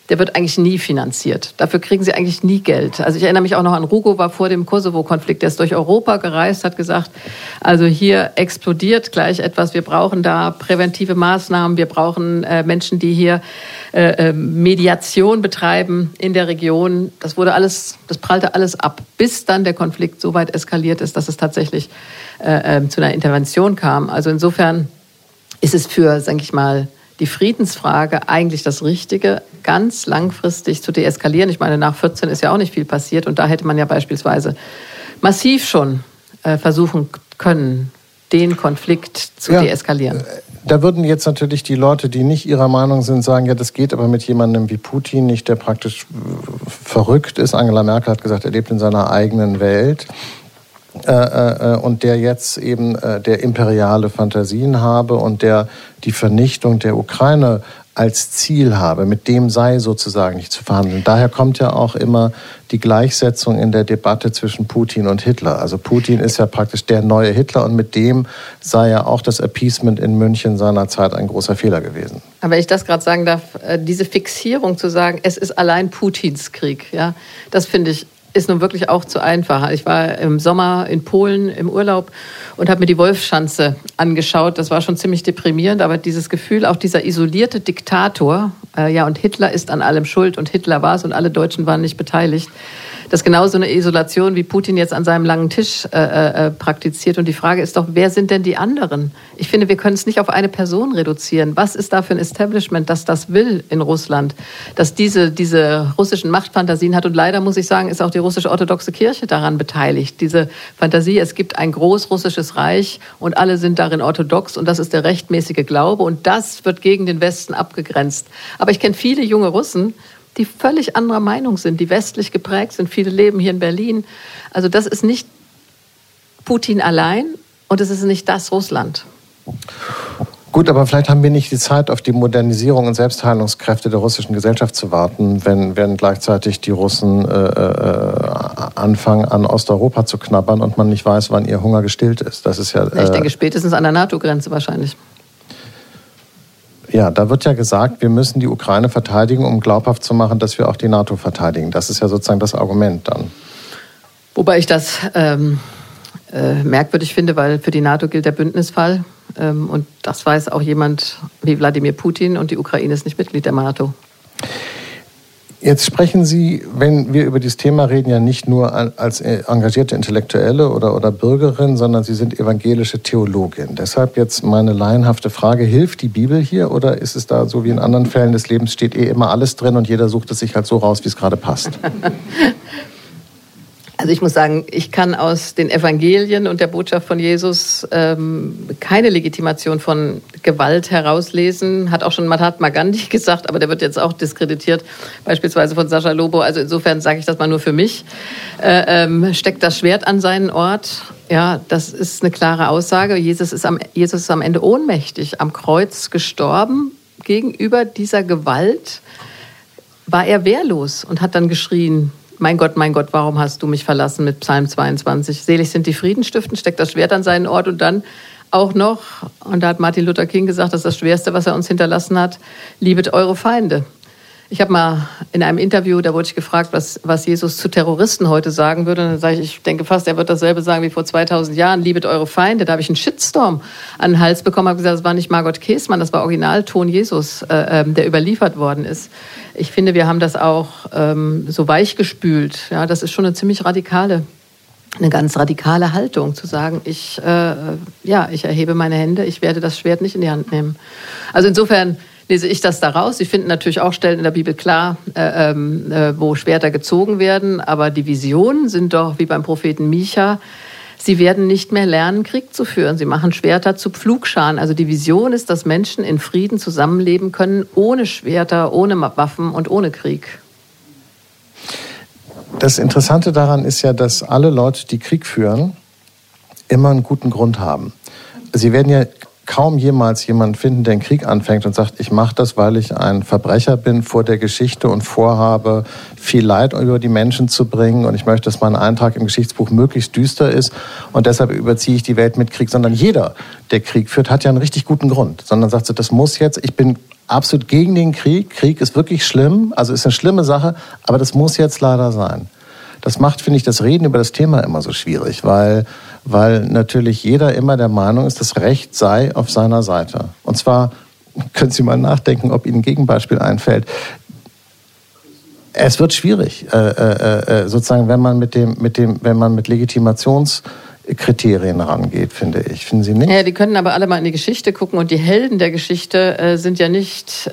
der wird eigentlich nie finanziert. Dafür kriegen sie eigentlich nie Geld. Also ich erinnere mich auch noch an Rugo, war vor dem Kosovo-Konflikt, der ist durch Europa gereist, hat gesagt, also hier explodiert gleich etwas, wir brauchen da präventive Maßnahmen, wir brauchen Menschen, die hier Mediation betreiben in der Region. Das prallte alles ab, bis dann der Konflikt so weit eskaliert ist, dass es tatsächlich zu einer Intervention kam. Also insofern ist es für, sage ich mal, die Friedensfrage eigentlich das Richtige, ganz langfristig zu deeskalieren. Ich meine, nach 14 ist ja auch nicht viel passiert und da hätte man ja beispielsweise massiv schon versuchen können, den Konflikt zu deeskalieren. Da würden jetzt natürlich die Leute, die nicht ihrer Meinung sind, sagen, ja, das geht aber mit jemandem wie Putin nicht, der praktisch verrückt ist. Angela Merkel hat gesagt, er lebt in seiner eigenen Welt. Und der jetzt eben der imperiale Fantasien habe und der die Vernichtung der Ukraine als Ziel habe, mit dem sei sozusagen nicht zu verhandeln. Daher kommt ja auch immer die Gleichsetzung in der Debatte zwischen Putin und Hitler. Also Putin ist ja praktisch der neue Hitler und mit dem sei ja auch das Appeasement in München seinerzeit ein großer Fehler gewesen. Aber wenn ich das gerade sagen darf, diese Fixierung zu sagen, es ist allein Putins Krieg, ja, das finde ich ist nun wirklich auch zu einfach. Ich war im Sommer in Polen im Urlaub und habe mir die Wolfschanze angeschaut. Das war schon ziemlich deprimierend, aber dieses Gefühl, auch dieser isolierte Diktator, und Hitler ist an allem schuld und Hitler war es und alle Deutschen waren nicht beteiligt. Das ist genauso eine Isolation, wie Putin jetzt an seinem langen Tisch praktiziert. Und die Frage ist doch, wer sind denn die anderen? Ich finde, wir können es nicht auf eine Person reduzieren. Was ist da für ein Establishment, das das will in Russland? Dass diese russischen Machtfantasien hat. Und leider, muss ich sagen, ist auch die russische orthodoxe Kirche daran beteiligt. Diese Fantasie, es gibt ein großrussisches Reich und alle sind darin orthodox. Und das ist der rechtmäßige Glaube. Und das wird gegen den Westen abgegrenzt. Aber ich kenne viele junge Russen, die völlig anderer Meinung sind, die westlich geprägt sind. Viele leben hier in Berlin. Also das ist nicht Putin allein und es ist nicht das Russland. Gut, aber vielleicht haben wir nicht die Zeit, auf die Modernisierung und Selbstheilungskräfte der russischen Gesellschaft zu warten, wenn gleichzeitig die Russen anfangen, an Osteuropa zu knabbern und man nicht weiß, wann ihr Hunger gestillt ist. Das ist ja. Ich denke, spätestens an der NATO-Grenze wahrscheinlich. Ja, da wird ja gesagt, wir müssen die Ukraine verteidigen, um glaubhaft zu machen, dass wir auch die NATO verteidigen. Das ist ja sozusagen das Argument dann. Wobei ich das merkwürdig finde, weil für die NATO gilt der Bündnisfall. Und das weiß auch jemand wie Wladimir Putin und die Ukraine ist nicht Mitglied der NATO. Jetzt sprechen Sie, wenn wir über dieses Thema reden, ja nicht nur als engagierte Intellektuelle oder Bürgerin, sondern Sie sind evangelische Theologin. Deshalb jetzt meine laienhafte Frage, hilft die Bibel hier oder ist es da so wie in anderen Fällen des Lebens, steht immer alles drin und jeder sucht es sich halt so raus, wie es gerade passt? Also ich muss sagen, ich kann aus den Evangelien und der Botschaft von Jesus keine Legitimation von Gewalt herauslesen. Hat auch schon Mahatma Gandhi gesagt, aber der wird jetzt auch diskreditiert, beispielsweise von Sascha Lobo. Also insofern sage ich das mal nur für mich. Steckt das Schwert an seinen Ort? Ja, das ist eine klare Aussage. Jesus ist am Ende ohnmächtig, am Kreuz gestorben. Gegenüber dieser Gewalt war er wehrlos und hat dann geschrien, mein Gott, warum hast du mich verlassen mit Psalm 22? Selig sind die Friedenstiften, steckt das Schwert an seinen Ort und dann auch noch, und da hat Martin Luther King gesagt, das ist das Schwerste, was er uns hinterlassen hat, liebet eure Feinde. Ich habe mal in einem Interview, da wurde ich gefragt, was Jesus zu Terroristen heute sagen würde. Und dann sage ich denke fast, er wird dasselbe sagen wie vor 2000 Jahren, liebet eure Feinde. Da habe ich einen Shitstorm an den Hals bekommen, habe gesagt, das war nicht Margot Käßmann, das war Originalton Jesus, der überliefert worden ist. Ich finde, wir haben das auch so weichgespült. Ja, das ist schon eine ganz radikale Haltung, zu sagen, ich erhebe meine Hände, ich werde das Schwert nicht in die Hand nehmen. Also insofern lese ich das daraus. Sie finden natürlich auch Stellen in der Bibel klar, wo Schwerter gezogen werden, aber die Visionen sind doch wie beim Propheten Micha, sie werden nicht mehr lernen, Krieg zu führen. Sie machen Schwerter zu Pflugscharen. Also die Vision ist, dass Menschen in Frieden zusammenleben können, ohne Schwerter, ohne Waffen und ohne Krieg. Das Interessante daran ist ja, dass alle Leute, die Krieg führen, immer einen guten Grund haben. Sie werden ja kaum jemals jemanden finden, der einen Krieg anfängt und sagt, ich mache das, weil ich ein Verbrecher bin vor der Geschichte und vorhabe, viel Leid über die Menschen zu bringen und ich möchte, dass mein Eintrag im Geschichtsbuch möglichst düster ist und deshalb überziehe ich die Welt mit Krieg, sondern jeder, der Krieg führt, hat ja einen richtig guten Grund, sondern sagt so, das muss jetzt, ich bin absolut gegen den Krieg, Krieg ist wirklich schlimm, also ist eine schlimme Sache, aber das muss jetzt leider sein. Das macht, finde ich, das Reden über das Thema immer so schwierig, weil natürlich jeder immer der Meinung ist, das Recht sei auf seiner Seite. Und zwar, können Sie mal nachdenken, ob Ihnen ein Gegenbeispiel einfällt. Es wird schwierig, sozusagen, wenn man mit Legitimationskriterien rangeht, finde ich. Finden Sie nicht? Ja, die können aber alle mal in die Geschichte gucken und die Helden der Geschichte sind ja nicht...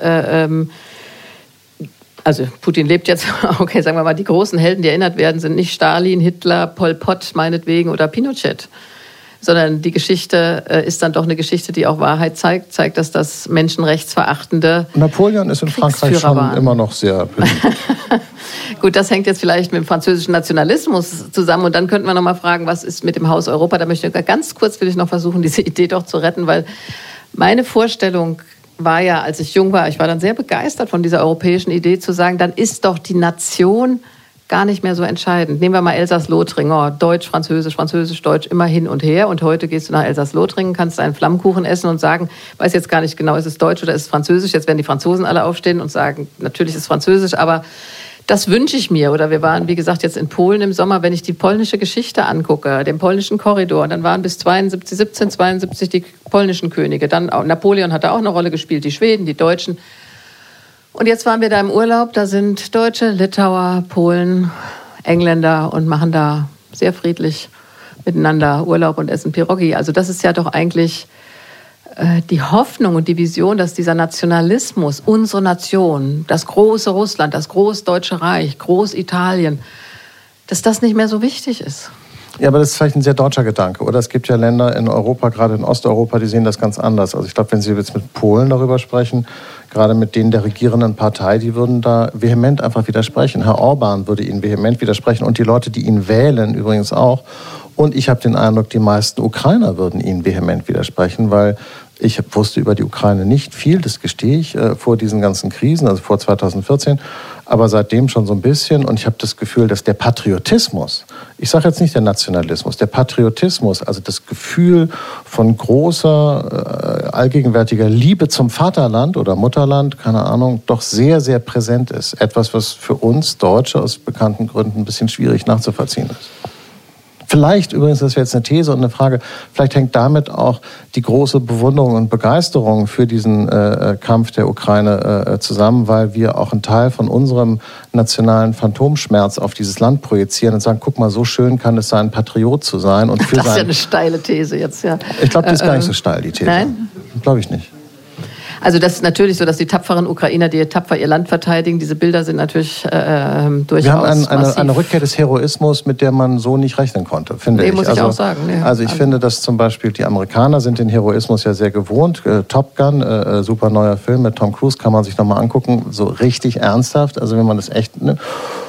Also Putin lebt jetzt, okay, sagen wir mal, die großen Helden, die erinnert werden, sind nicht Stalin, Hitler, Pol Pot meinetwegen oder Pinochet, sondern die Geschichte ist dann doch eine Geschichte, die auch Wahrheit zeigt, dass das menschenrechtsverachtende Napoleon ist in Frankreich schon immer noch sehr beliebt. Gut, das hängt jetzt vielleicht mit dem französischen Nationalismus zusammen und dann könnten wir noch mal fragen, was ist mit dem Haus Europa? Da möchte ich ganz kurz, will ich noch versuchen, diese Idee doch zu retten, weil meine Vorstellung war ja, als ich jung war, ich war dann sehr begeistert von dieser europäischen Idee zu sagen, dann ist doch die Nation gar nicht mehr so entscheidend. Nehmen wir mal Elsass-Lothringen, Deutsch, Französisch, Französisch, Deutsch, immer hin und her. Und heute gehst du nach Elsass-Lothringen, kannst einen Flammkuchen essen und sagen, weiß jetzt gar nicht genau, ist es Deutsch oder ist es Französisch? Jetzt werden die Franzosen alle aufstehen und sagen, natürlich ist es Französisch, aber das wünsche ich mir. Oder wir waren, wie gesagt, jetzt in Polen im Sommer, wenn ich die polnische Geschichte angucke, den polnischen Korridor, dann waren bis 1772 die polnischen Könige. Dann auch, Napoleon hat da auch eine Rolle gespielt, die Schweden, die Deutschen. Und jetzt waren wir da im Urlaub, da sind Deutsche, Litauer, Polen, Engländer und machen da sehr friedlich miteinander Urlaub und essen Pierogi. Also das ist ja doch eigentlich die Hoffnung und die Vision, dass dieser Nationalismus, unsere Nation, das große Russland, das Großdeutsche Reich, Großitalien, dass das nicht mehr so wichtig ist. Ja, aber das ist vielleicht ein sehr deutscher Gedanke. Oder es gibt ja Länder in Europa, gerade in Osteuropa, die sehen das ganz anders. Also ich glaube, wenn Sie jetzt mit Polen darüber sprechen, gerade mit denen der regierenden Partei, die würden da vehement einfach widersprechen. Herr Orban würde Ihnen vehement widersprechen und die Leute, die ihn wählen, übrigens auch. Und ich habe den Eindruck, die meisten Ukrainer würden Ihnen vehement widersprechen, weil ich wusste über die Ukraine nicht viel, das gestehe ich, vor diesen ganzen Krisen, also vor 2014, aber seitdem schon so ein bisschen. Und ich habe das Gefühl, dass der Patriotismus, ich sage jetzt nicht der Nationalismus, der Patriotismus, also das Gefühl von großer, allgegenwärtiger Liebe zum Vaterland oder Mutterland, keine Ahnung, doch sehr, sehr präsent ist. Etwas, was für uns Deutsche aus bekannten Gründen ein bisschen schwierig nachzuvollziehen ist. Vielleicht, übrigens, das wäre jetzt eine These und eine Frage, vielleicht hängt damit auch die große Bewunderung und Begeisterung für diesen Kampf der Ukraine zusammen, weil wir auch einen Teil von unserem nationalen Phantomschmerz auf dieses Land projizieren und sagen, guck mal, so schön kann es sein, Patriot zu sein. Und für das ist ja eine steile These jetzt, ja. Ich glaube, das ist gar nicht so steil, die These. Nein? Glaube ich nicht. Also das ist natürlich so, dass die tapferen Ukrainer, die tapfer ihr Land verteidigen, diese Bilder sind natürlich durchaus Wir haben eine Rückkehr des Heroismus, mit der man so nicht rechnen konnte, finde ich. Muss ich auch sagen. Ja. Also ich finde, dass zum Beispiel die Amerikaner sind den Heroismus ja sehr gewohnt. Top Gun, super neuer Film mit Tom Cruise, kann man sich nochmal angucken, so richtig ernsthaft, also wenn man das echt... Ne?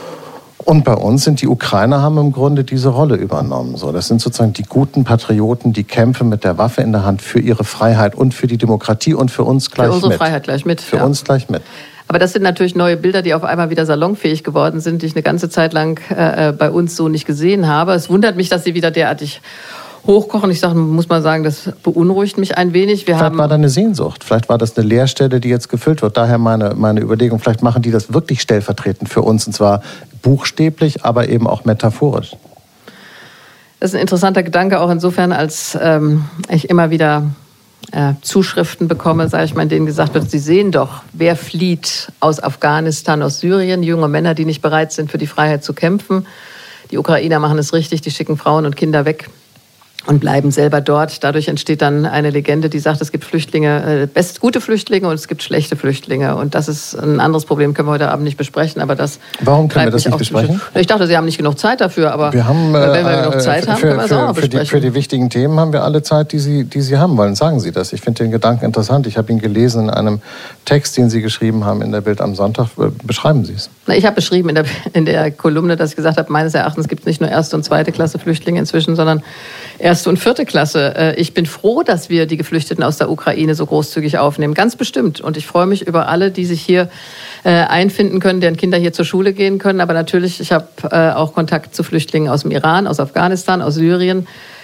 Und bei uns sind die Ukrainer, haben im Grunde diese Rolle übernommen. So, das sind sozusagen die guten Patrioten, die kämpfen mit der Waffe in der Hand für ihre Freiheit und für die Demokratie und für uns gleich mit. Für unsere Freiheit gleich mit. Für uns gleich mit. Aber das sind natürlich neue Bilder, die auf einmal wieder salonfähig geworden sind, die ich eine ganze Zeit lang bei uns so nicht gesehen habe. Es wundert mich, dass sie wieder derartig hochkochen. Ich sage, muss man sagen, das beunruhigt mich ein wenig. Vielleicht war da eine Sehnsucht. Vielleicht war das eine Leerstelle, die jetzt gefüllt wird. Daher meine Überlegung. Vielleicht machen die das wirklich stellvertretend für uns. Und zwar buchstäblich, aber eben auch metaphorisch. Das ist ein interessanter Gedanke, auch insofern, als ich immer wieder Zuschriften bekomme, sage ich mal, in denen gesagt wird, Sie sehen doch, wer flieht aus Afghanistan, aus Syrien, junge Männer, die nicht bereit sind, für die Freiheit zu kämpfen. Die Ukrainer machen es richtig, die schicken Frauen und Kinder weg und bleiben selber dort. Dadurch entsteht dann eine Legende, die sagt, es gibt Flüchtlinge, gute Flüchtlinge und es gibt schlechte Flüchtlinge. Und das ist ein anderes Problem, können wir heute Abend nicht besprechen. Aber das Warum können wir das nicht besprechen? Ich dachte, Sie haben nicht genug Zeit dafür, aber wir haben, wenn wir genug Zeit haben, können wir es auch noch besprechen. Für die wichtigen Themen haben wir alle Zeit, die Sie haben wollen. Sagen Sie das. Ich finde den Gedanken interessant. Ich habe ihn gelesen in einem Text, den Sie geschrieben haben in der Bild am Sonntag. Beschreiben Sie es. Ich habe beschrieben in der Kolumne, dass ich gesagt habe, meines Erachtens gibt es nicht nur erste und zweite Klasse Flüchtlinge inzwischen, sondern 1. und 4. Klasse. Ich bin froh, dass wir die Geflüchteten aus der Ukraine so großzügig aufnehmen. Ganz bestimmt. Und ich freue mich über alle, die sich hier einfinden können, deren Kinder hier zur Schule gehen können. Aber natürlich, ich habe auch Kontakt zu Flüchtlingen aus dem Iran, aus Afghanistan, aus Syrien.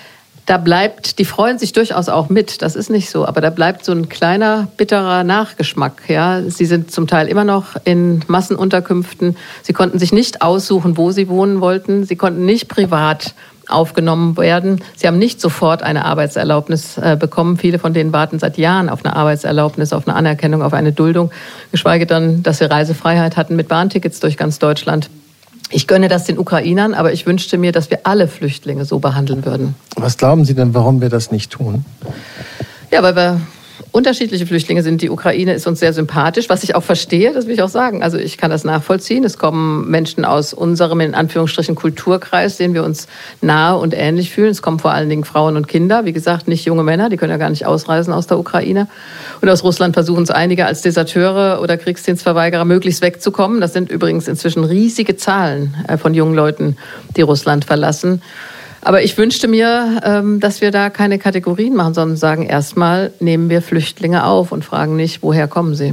Die freuen sich durchaus auch mit, das ist nicht so, aber da bleibt so ein kleiner, bitterer Nachgeschmack. Ja. Sie sind zum Teil immer noch in Massenunterkünften. Sie konnten sich nicht aussuchen, wo sie wohnen wollten. Sie konnten nicht privat aufgenommen werden. Sie haben nicht sofort eine Arbeitserlaubnis bekommen. Viele von denen warten seit Jahren auf eine Arbeitserlaubnis, auf eine Anerkennung, auf eine Duldung, geschweige denn, dass sie Reisefreiheit hatten mit Bahntickets durch ganz Deutschland. Ich gönne das den Ukrainern, aber ich wünschte mir, dass wir alle Flüchtlinge so behandeln würden. Was glauben Sie denn, warum wir das nicht tun? Ja, weil wir unterschiedliche Flüchtlinge sind. Die Ukraine ist uns sehr sympathisch, was ich auch verstehe, das will ich auch sagen. Also ich kann das nachvollziehen. Es kommen Menschen aus unserem, in Anführungsstrichen, Kulturkreis, denen wir uns nahe und ähnlich fühlen. Es kommen vor allen Dingen Frauen und Kinder. Wie gesagt, nicht junge Männer, die können ja gar nicht ausreisen aus der Ukraine. Und aus Russland versuchen es einige als Deserteure oder Kriegsdienstverweigerer möglichst wegzukommen. Das sind übrigens inzwischen riesige Zahlen von jungen Leuten, die Russland verlassen. Aber ich wünschte mir, dass wir da keine Kategorien machen, sondern sagen, erstmal nehmen wir Flüchtlinge auf und fragen nicht, woher kommen sie.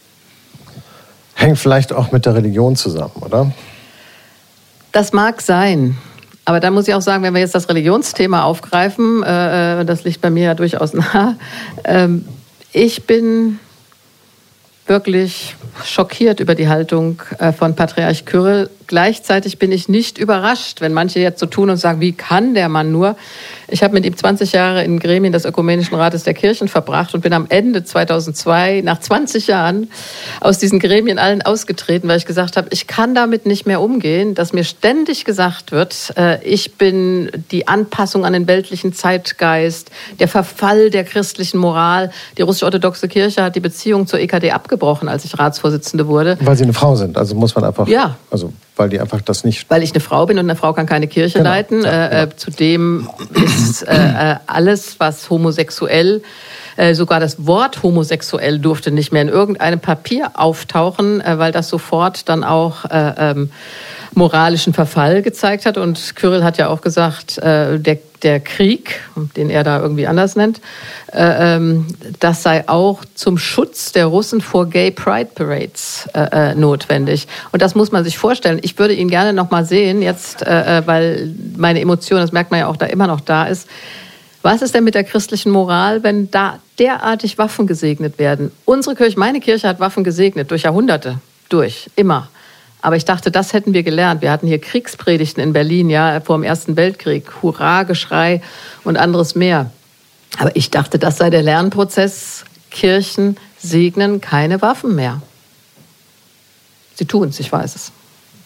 Hängt vielleicht auch mit der Religion zusammen, oder? Das mag sein. Aber da muss ich auch sagen, wenn wir jetzt das Religionsthema aufgreifen, das liegt bei mir ja durchaus nah, ich bin wirklich schockiert über die Haltung von Patriarch Kyrill. Gleichzeitig bin ich nicht überrascht, wenn manche jetzt so tun und sagen, wie kann der Mann nur? Ich habe mit ihm 20 Jahre in Gremien des Ökumenischen Rates der Kirchen verbracht und bin am Ende 2002, nach 20 Jahren, aus diesen Gremien allen ausgetreten, weil ich gesagt habe, ich kann damit nicht mehr umgehen, dass mir ständig gesagt wird, ich bin die Anpassung an den weltlichen Zeitgeist, der Verfall der christlichen Moral. Die russisch-orthodoxe Kirche hat die Beziehung zur EKD abgebrochen, als ich Ratsvorsitzende wurde. Weil Sie eine Frau sind, also muss man einfach... Ja. Also weil die einfach das nicht... Weil ich eine Frau bin und eine Frau kann keine Kirche leiten. Ja, genau. Zudem ist alles, was homosexuell, sogar das Wort homosexuell durfte nicht mehr in irgendeinem Papier auftauchen, weil das sofort dann auch moralischen Verfall gezeigt hat. Und Kyrill hat ja auch gesagt, der Krieg, den er da irgendwie anders nennt, das sei auch zum Schutz der Russen vor Gay Pride Parades notwendig. Und das muss man sich vorstellen. Ich würde ihn gerne noch mal sehen, jetzt, weil meine Emotion, das merkt man ja auch, da immer noch da ist. Was ist denn mit der christlichen Moral, wenn da derartig Waffen gesegnet werden? Unsere Kirche, meine Kirche hat Waffen gesegnet, durch Jahrhunderte, immer. Aber ich dachte, das hätten wir gelernt. Wir hatten hier Kriegspredigten in Berlin, ja, vor dem Ersten Weltkrieg. Hurra, Geschrei und anderes mehr. Aber ich dachte, das sei der Lernprozess. Kirchen segnen keine Waffen mehr. Sie tun es, ich weiß es.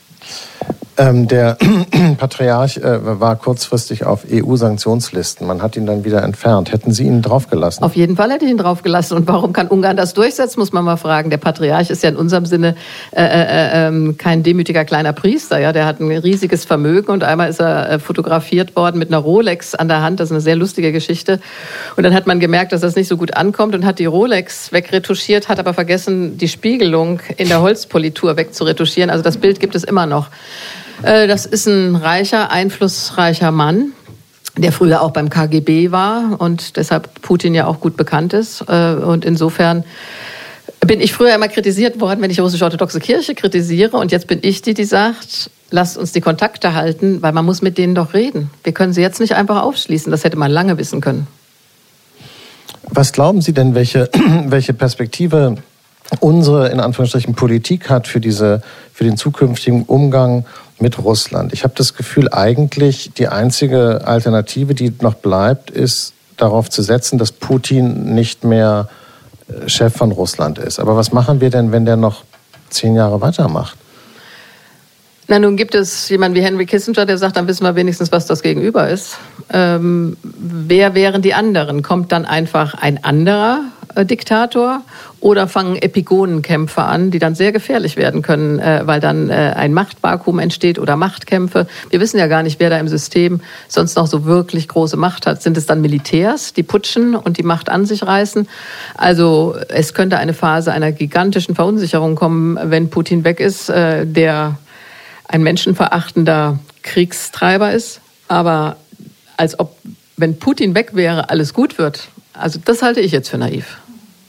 Der Patriarch war kurzfristig auf EU-Sanktionslisten. Man hat ihn dann wieder entfernt. Hätten Sie ihn draufgelassen? Auf jeden Fall hätte ich ihn draufgelassen. Und warum kann Ungarn das durchsetzen, muss man mal fragen. Der Patriarch ist ja in unserem Sinne kein demütiger kleiner Priester. Ja? Der hat ein riesiges Vermögen und einmal ist er fotografiert worden mit einer Rolex an der Hand. Das ist eine sehr lustige Geschichte. Und dann hat man gemerkt, dass das nicht so gut ankommt und hat die Rolex wegretuschiert, hat aber vergessen, die Spiegelung in der Holzpolitur wegzuretuschieren. Also das Bild gibt es immer noch. Das ist ein reicher, einflussreicher Mann, der früher auch beim KGB war und deshalb Putin ja auch gut bekannt ist. Und insofern bin ich früher immer kritisiert worden, wenn ich die russisch-orthodoxe Kirche kritisiere. Und jetzt bin ich die sagt, lasst uns die Kontakte halten, weil man muss mit denen doch reden. Wir können sie jetzt nicht einfach aufschließen. Das hätte man lange wissen können. Was glauben Sie denn, welche Perspektive unsere, in Anführungsstrichen, Politik hat für den zukünftigen Umgang mit Russland? Ich habe das Gefühl, eigentlich die einzige Alternative, die noch bleibt, ist darauf zu setzen, dass Putin nicht mehr Chef von Russland ist. Aber was machen wir denn, wenn der noch 10 Jahre weitermacht? Na, nun gibt es jemanden wie Henry Kissinger, der sagt, dann wissen wir wenigstens, was das Gegenüber ist. Wer wären die anderen? Kommt dann einfach ein anderer Diktator oder fangen Epigonenkämpfe an, die dann sehr gefährlich werden können, weil dann ein Machtvakuum entsteht oder Machtkämpfe. Wir wissen ja gar nicht, wer da im System sonst noch so wirklich große Macht hat. Sind es dann Militärs, die putschen und die Macht an sich reißen? Also es könnte eine Phase einer gigantischen Verunsicherung kommen, wenn Putin weg ist, der ein menschenverachtender Kriegstreiber ist, aber als ob wenn Putin weg wäre, alles gut wird, also das halte ich jetzt für naiv.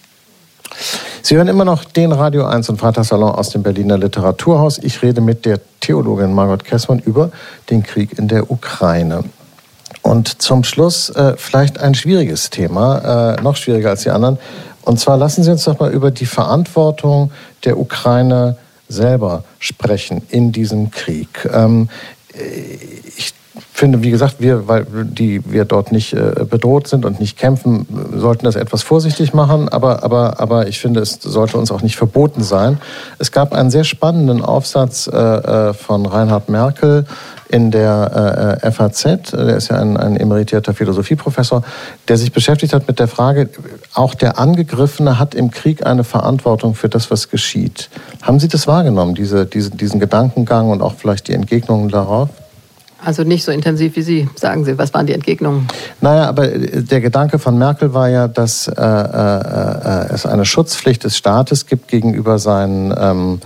Sie hören immer noch den Radio 1 und Freitagssalon aus dem Berliner Literaturhaus. Ich rede mit der Theologin Margot Kessmann über den Krieg in der Ukraine. Und zum Schluss vielleicht ein schwieriges Thema, noch schwieriger als die anderen. Und zwar lassen Sie uns doch mal über die Verantwortung der Ukraine selber sprechen in diesem Krieg. Ich finde, wie gesagt, weil wir dort nicht bedroht sind und nicht kämpfen, sollten das etwas vorsichtig machen. Aber ich finde, es sollte uns auch nicht verboten sein. Es gab einen sehr spannenden Aufsatz von Reinhard Merkel in der FAZ, der ist ja ein emeritierter Philosophieprofessor, der sich beschäftigt hat mit der Frage, auch der Angegriffene hat im Krieg eine Verantwortung für das, was geschieht. Haben Sie das wahrgenommen, diesen Gedankengang und auch vielleicht die Entgegnungen darauf? Also nicht so intensiv wie Sie, sagen Sie. Was waren die Entgegnungen? Naja, aber der Gedanke von Merkel war ja, dass es eine Schutzpflicht des Staates gibt gegenüber seinen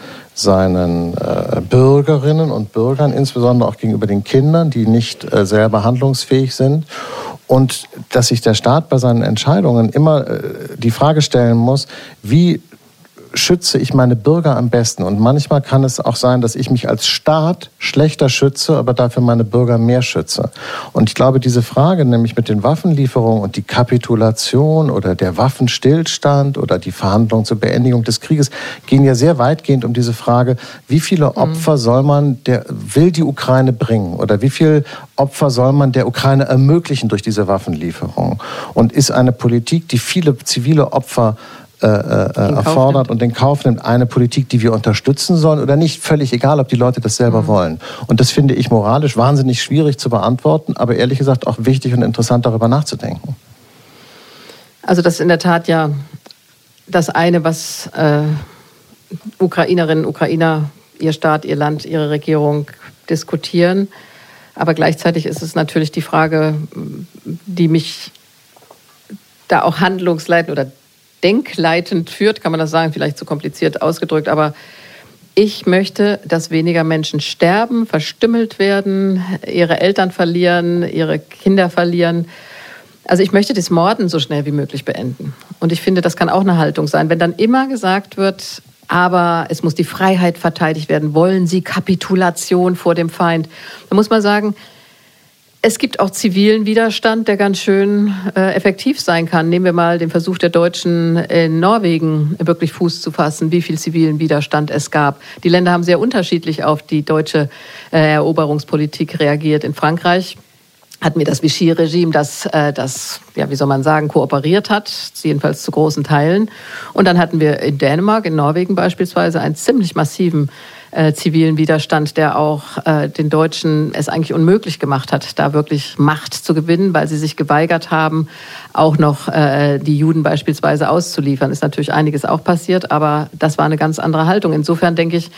Bürgerinnen und Bürgern, insbesondere auch gegenüber den Kindern, die nicht selber handlungsfähig sind. Und dass sich der Staat bei seinen Entscheidungen immer die Frage stellen muss, wie schütze ich meine Bürger am besten? Und manchmal kann es auch sein, dass ich mich als Staat schlechter schütze, aber dafür meine Bürger mehr schütze. Und ich glaube, diese Frage, nämlich mit den Waffenlieferungen und die Kapitulation oder der Waffenstillstand oder die Verhandlungen zur Beendigung des Krieges, gehen ja sehr weitgehend um diese Frage, wie viele Opfer will die Ukraine bringen? Oder wie viele Opfer soll man der Ukraine ermöglichen durch diese Waffenlieferungen? Und ist eine Politik, die viele zivile Opfer erfordert und in Kauf nimmt, eine Politik, die wir unterstützen sollen oder nicht, völlig egal, ob die Leute das selber wollen. Und das finde ich moralisch wahnsinnig schwierig zu beantworten, aber ehrlich gesagt auch wichtig und interessant, darüber nachzudenken. Also das ist in der Tat ja das eine, was Ukrainerinnen, Ukrainer, ihr Staat, ihr Land, ihre Regierung diskutieren. Aber gleichzeitig ist es natürlich die Frage, die mich da auch handlungsleitend oder denkleitend führt, kann man das sagen, vielleicht zu kompliziert ausgedrückt, aber ich möchte, dass weniger Menschen sterben, verstümmelt werden, ihre Eltern verlieren, ihre Kinder verlieren. Also ich möchte das Morden so schnell wie möglich beenden. Und ich finde, das kann auch eine Haltung sein. Wenn dann immer gesagt wird, aber es muss die Freiheit verteidigt werden, wollen Sie Kapitulation vor dem Feind, dann muss man sagen, es gibt auch zivilen Widerstand, der ganz schön effektiv sein kann. Nehmen wir mal den Versuch der Deutschen in Norwegen wirklich Fuß zu fassen, wie viel zivilen Widerstand es gab. Die Länder haben sehr unterschiedlich auf die deutsche Eroberungspolitik reagiert. In Frankreich hatten wir das Vichy-Regime, das wie soll man sagen, kooperiert hat, jedenfalls zu großen Teilen. Und dann hatten wir in Dänemark, in Norwegen beispielsweise, einen ziemlich massiven zivilen Widerstand, der auch den Deutschen es eigentlich unmöglich gemacht hat, da wirklich Macht zu gewinnen, weil sie sich geweigert haben, auch noch die Juden beispielsweise auszuliefern. Ist natürlich einiges auch passiert, aber das war eine ganz andere Haltung. Insofern denke ich,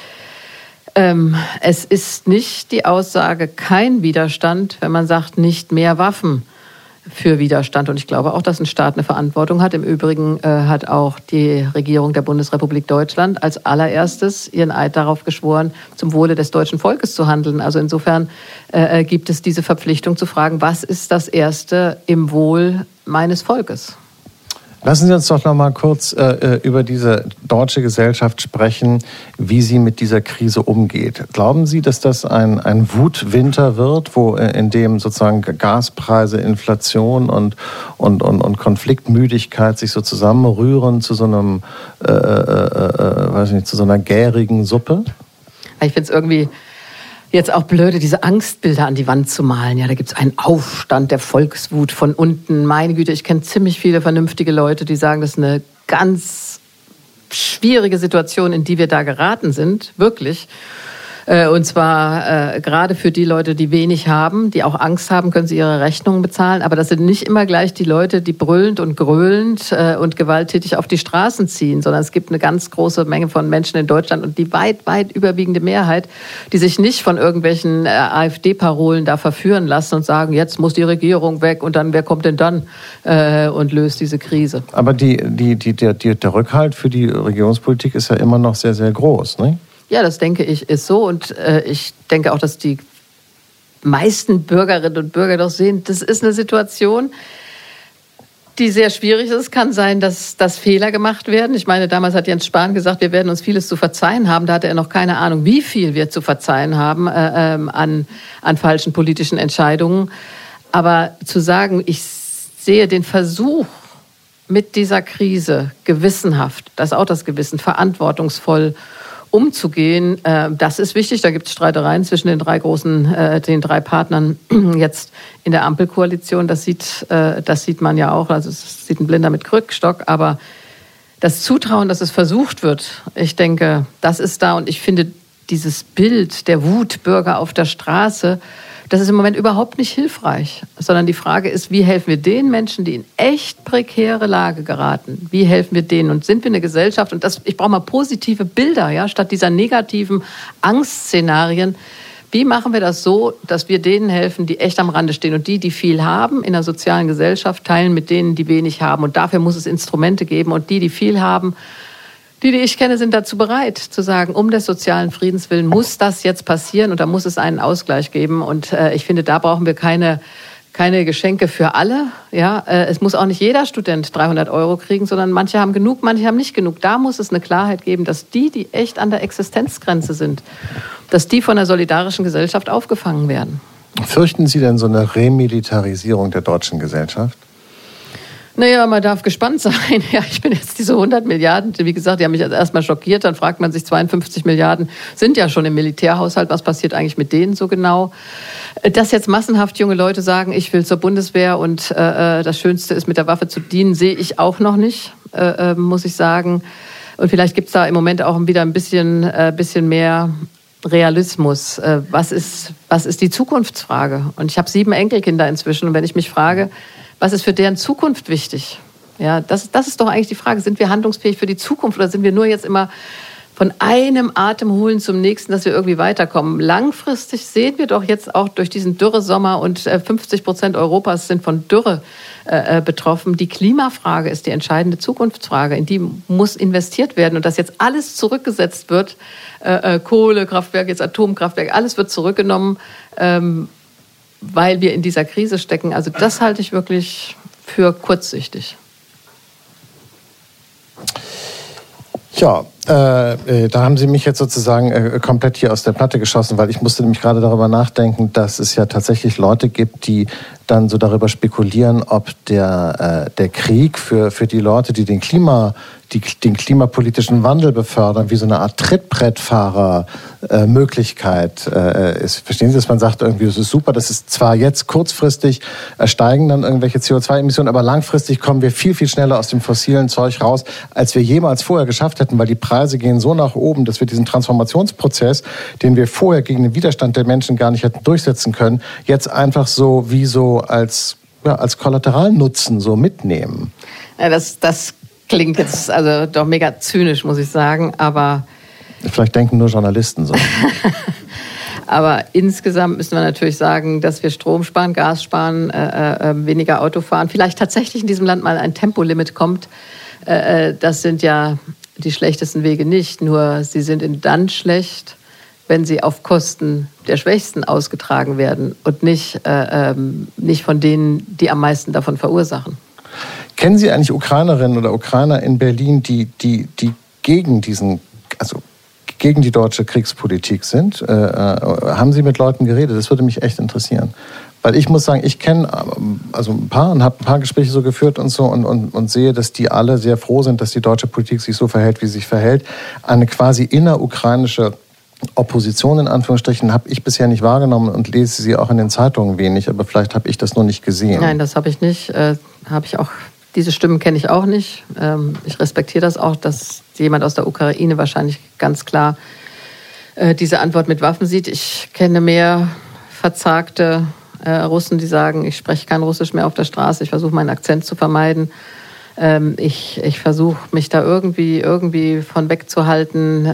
es ist nicht die Aussage kein Widerstand, wenn man sagt, nicht mehr Waffen für Widerstand. Und ich glaube auch, dass ein Staat eine Verantwortung hat. Im Übrigen hat auch die Regierung der Bundesrepublik Deutschland als allererstes ihren Eid darauf geschworen, zum Wohle des deutschen Volkes zu handeln. Also insofern gibt es diese Verpflichtung zu fragen, was ist das Erste im Wohl meines Volkes? Lassen Sie uns doch noch mal kurz über diese deutsche Gesellschaft sprechen, wie sie mit dieser Krise umgeht. Glauben Sie, dass das ein Wutwinter wird, in dem sozusagen Gaspreise, Inflation und Konfliktmüdigkeit sich so zusammenrühren zu so einem, zu so einer gärigen Suppe? Ich finde es irgendwie jetzt auch blöde, diese Angstbilder an die Wand zu malen. Ja, da gibt es einen Aufstand der Volkswut von unten. Meine Güte, ich kenne ziemlich viele vernünftige Leute, die sagen, das ist eine ganz schwierige Situation, in die wir da geraten sind, wirklich. Und zwar gerade für die Leute, die wenig haben, die auch Angst haben, können sie ihre Rechnungen bezahlen. Aber das sind nicht immer gleich die Leute, die brüllend und gröhlend und gewalttätig auf die Straßen ziehen, sondern es gibt eine ganz große Menge von Menschen in Deutschland und die weit, weit überwiegende Mehrheit, die sich nicht von irgendwelchen AfD-Parolen da verführen lassen und sagen, jetzt muss die Regierung weg und dann, wer kommt denn dann und löst diese Krise. Aber der Rückhalt für die Regierungspolitik ist ja immer noch sehr, sehr groß, ne? Ja, das denke ich ist so und ich denke auch, dass die meisten Bürgerinnen und Bürger doch sehen, das ist eine Situation, die sehr schwierig ist. Es kann sein, dass Fehler gemacht werden. Ich meine, damals hat Jens Spahn gesagt, wir werden uns vieles zu verzeihen haben. Da hatte er noch keine Ahnung, wie viel wir zu verzeihen haben an falschen politischen Entscheidungen. Aber zu sagen, ich sehe den Versuch, mit dieser Krise gewissenhaft, das ist auch das Gewissen, verantwortungsvoll umzugehen, das ist wichtig. Da gibt es Streitereien zwischen den drei Partnern jetzt in der Ampelkoalition. Das sieht man ja auch. Also es sieht ein Blinder mit Krückstock. Aber das Zutrauen, dass es versucht wird, ich denke, das ist da. Und ich finde, dieses Bild der Wutbürger auf der Straße, das ist im Moment überhaupt nicht hilfreich, sondern die Frage ist, wie helfen wir den Menschen, die in echt prekäre Lage geraten? Wie helfen wir denen? Und sind wir eine Gesellschaft? Und ich brauche mal positive Bilder, ja, statt dieser negativen Angstszenarien. Wie machen wir das so, dass wir denen helfen, die echt am Rande stehen? Und die viel haben in der sozialen Gesellschaft, teilen mit denen, die wenig haben. Und dafür muss es Instrumente geben. Und die viel haben, die ich kenne, sind dazu bereit zu sagen, um des sozialen Friedens willen muss das jetzt passieren und da muss es einen Ausgleich geben. Und ich finde, da brauchen wir keine Geschenke für alle. Ja, es muss auch nicht jeder Student 300 € kriegen, sondern manche haben genug, manche haben nicht genug. Da muss es eine Klarheit geben, dass die echt an der Existenzgrenze sind, dass die von der solidarischen Gesellschaft aufgefangen werden. Fürchten Sie denn so eine Remilitarisierung der deutschen Gesellschaft? Naja, man darf gespannt sein. Ja, ich bin jetzt diese 100 Milliarden, wie gesagt, die haben mich erstmal schockiert. Dann fragt man sich, 52 Milliarden sind ja schon im Militärhaushalt. Was passiert eigentlich mit denen so genau? Dass jetzt massenhaft junge Leute sagen, ich will zur Bundeswehr und das Schönste ist, mit der Waffe zu dienen, sehe ich auch noch nicht, muss ich sagen. Und vielleicht gibt es da im Moment auch wieder ein bisschen mehr Realismus. Was ist die Zukunftsfrage? Und ich habe 7 Enkelkinder inzwischen. Und wenn ich mich frage, was ist für deren Zukunft wichtig? Ja, das ist doch eigentlich die Frage. Sind wir handlungsfähig für die Zukunft oder sind wir nur jetzt immer von einem Atemholen zum nächsten, dass wir irgendwie weiterkommen? Langfristig sehen wir doch jetzt auch durch diesen Dürresommer und 50% Europas sind von Dürre betroffen. Die Klimafrage ist die entscheidende Zukunftsfrage. In die muss investiert werden. Und dass jetzt alles zurückgesetzt wird, Kohlekraftwerk, jetzt Atomkraftwerk, alles wird zurückgenommen, weil wir in dieser Krise stecken. Also das halte ich wirklich für kurzsichtig. Ja, da haben Sie mich jetzt sozusagen komplett hier aus der Platte geschossen, weil ich musste nämlich gerade darüber nachdenken, dass es ja tatsächlich Leute gibt, die dann so darüber spekulieren, ob der Krieg für die Leute, die den klimapolitischen Wandel befördern, wie so eine Art Trittbrettfahrer-Möglichkeit ist. Verstehen Sie, dass man sagt, irgendwie, das ist super, das ist zwar jetzt kurzfristig steigen dann irgendwelche CO2-Emissionen, aber langfristig kommen wir viel, viel schneller aus dem fossilen Zeug raus, als wir jemals vorher geschafft hätten, weil die Preise gehen so nach oben, dass wir diesen Transformationsprozess, den wir vorher gegen den Widerstand der Menschen gar nicht hätten durchsetzen können, jetzt einfach so wie so als Kollateralnutzen so mitnehmen. Ja, das klingt jetzt also doch mega zynisch, muss ich sagen, aber... Vielleicht denken nur Journalisten so. Aber insgesamt müssen wir natürlich sagen, dass wir Strom sparen, Gas sparen, weniger Auto fahren. Vielleicht tatsächlich in diesem Land mal ein Tempolimit kommt. Das sind ja die schlechtesten Wege nicht. Nur sie sind dann schlecht, wenn sie auf Kosten der Schwächsten ausgetragen werden und nicht von denen, die am meisten davon verursachen. Kennen Sie eigentlich Ukrainerinnen oder Ukrainer in Berlin, die gegen gegen die deutsche Kriegspolitik sind? Haben Sie mit Leuten geredet? Das würde mich echt interessieren. Weil ich muss sagen, ich kenne ein paar und habe ein paar Gespräche so geführt und so und sehe, dass die alle sehr froh sind, dass die deutsche Politik sich so verhält, wie sie sich verhält. Eine quasi innerukrainische Opposition in Anführungsstrichen habe ich bisher nicht wahrgenommen und lese sie auch in den Zeitungen wenig, aber vielleicht habe ich das nur nicht gesehen. Nein, das habe ich nicht. Diese Stimmen kenne ich auch nicht. Ich respektiere das auch, dass jemand aus der Ukraine wahrscheinlich ganz klar diese Antwort mit Waffen sieht. Ich kenne mehr verzagte Russen, die sagen, ich spreche kein Russisch mehr auf der Straße, ich versuche meinen Akzent zu vermeiden. Ich versuche mich da irgendwie von wegzuhalten,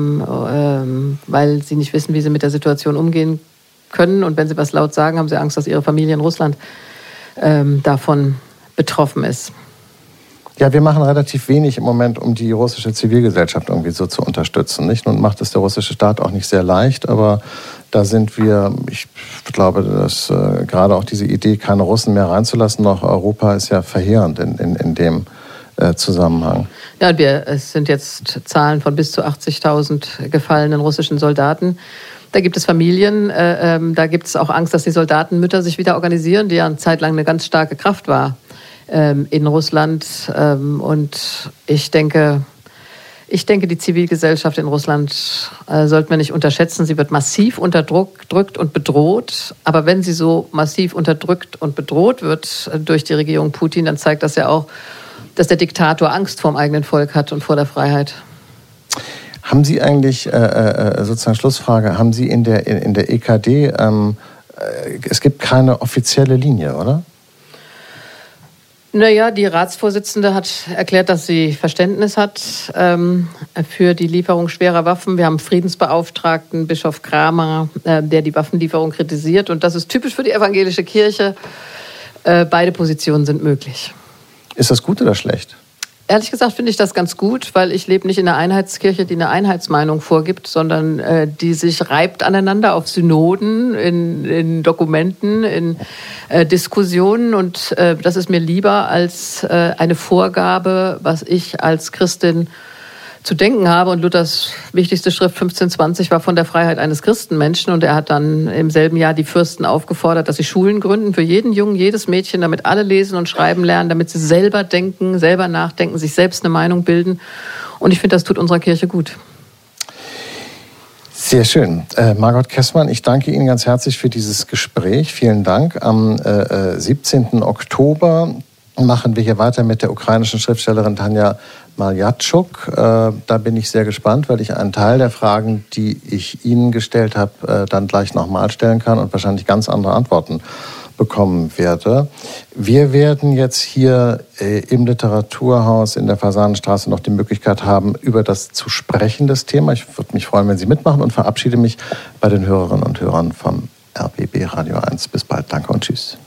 weil sie nicht wissen, wie sie mit der Situation umgehen können. Und wenn sie was laut sagen, haben sie Angst, dass ihre Familie in Russland davon betroffen ist. Ja, wir machen relativ wenig im Moment, um die russische Zivilgesellschaft irgendwie so zu unterstützen. Nicht? Nun macht es der russische Staat auch nicht sehr leicht, aber da sind wir, ich glaube, dass gerade auch diese Idee, keine Russen mehr reinzulassen nach Europa, ist ja verheerend in dem Zusammenhang. Ja, es sind jetzt Zahlen von bis zu 80.000 gefallenen russischen Soldaten. Da gibt es Familien, da gibt es auch Angst, dass die Soldatenmütter sich wieder organisieren, die ja eine Zeit lang eine ganz starke Kraft war in Russland. Und ich denke, die Zivilgesellschaft in Russland sollten wir nicht unterschätzen. Sie wird massiv unterdrückt und bedroht. Aber wenn sie so massiv unterdrückt und bedroht wird durch die Regierung Putin, dann zeigt das ja auch, dass der Diktator Angst vor dem eigenen Volk hat und vor der Freiheit. Haben Sie eigentlich, sozusagen Schlussfrage, haben Sie in der EKD, es gibt keine offizielle Linie, oder? Naja, die Ratsvorsitzende hat erklärt, dass sie Verständnis hat für die Lieferung schwerer Waffen. Wir haben Friedensbeauftragten, Bischof Kramer, der die Waffenlieferung kritisiert. Und das ist typisch für die evangelische Kirche. Beide Positionen sind möglich. Ist das gut oder schlecht? Ehrlich gesagt finde ich das ganz gut, weil ich lebe nicht in einer Einheitskirche, die eine Einheitsmeinung vorgibt, sondern die sich reibt aneinander auf Synoden, in Dokumenten, in Diskussionen. Und das ist mir lieber als eine Vorgabe, was ich als Christin zu denken habe. Und Luthers wichtigste Schrift 1520 war von der Freiheit eines Christenmenschen. Und er hat dann im selben Jahr die Fürsten aufgefordert, dass sie Schulen gründen für jeden Jungen, jedes Mädchen, damit alle lesen und schreiben lernen, damit sie selber denken, selber nachdenken, sich selbst eine Meinung bilden. Und ich finde, das tut unserer Kirche gut. Sehr schön. Margot Kessmann, ich danke Ihnen ganz herzlich für dieses Gespräch. Vielen Dank. Am 17. Oktober machen wir hier weiter mit der ukrainischen Schriftstellerin Tanja Maljatschuk. Da bin ich sehr gespannt, weil ich einen Teil der Fragen, die ich Ihnen gestellt habe, dann gleich nochmal stellen kann und wahrscheinlich ganz andere Antworten bekommen werde. Wir werden jetzt hier im Literaturhaus in der Fasanenstraße noch die Möglichkeit haben, über das zu sprechen, das Thema. Ich würde mich freuen, wenn Sie mitmachen, und verabschiede mich bei den Hörerinnen und Hörern vom RBB Radio 1. Bis bald. Danke und tschüss.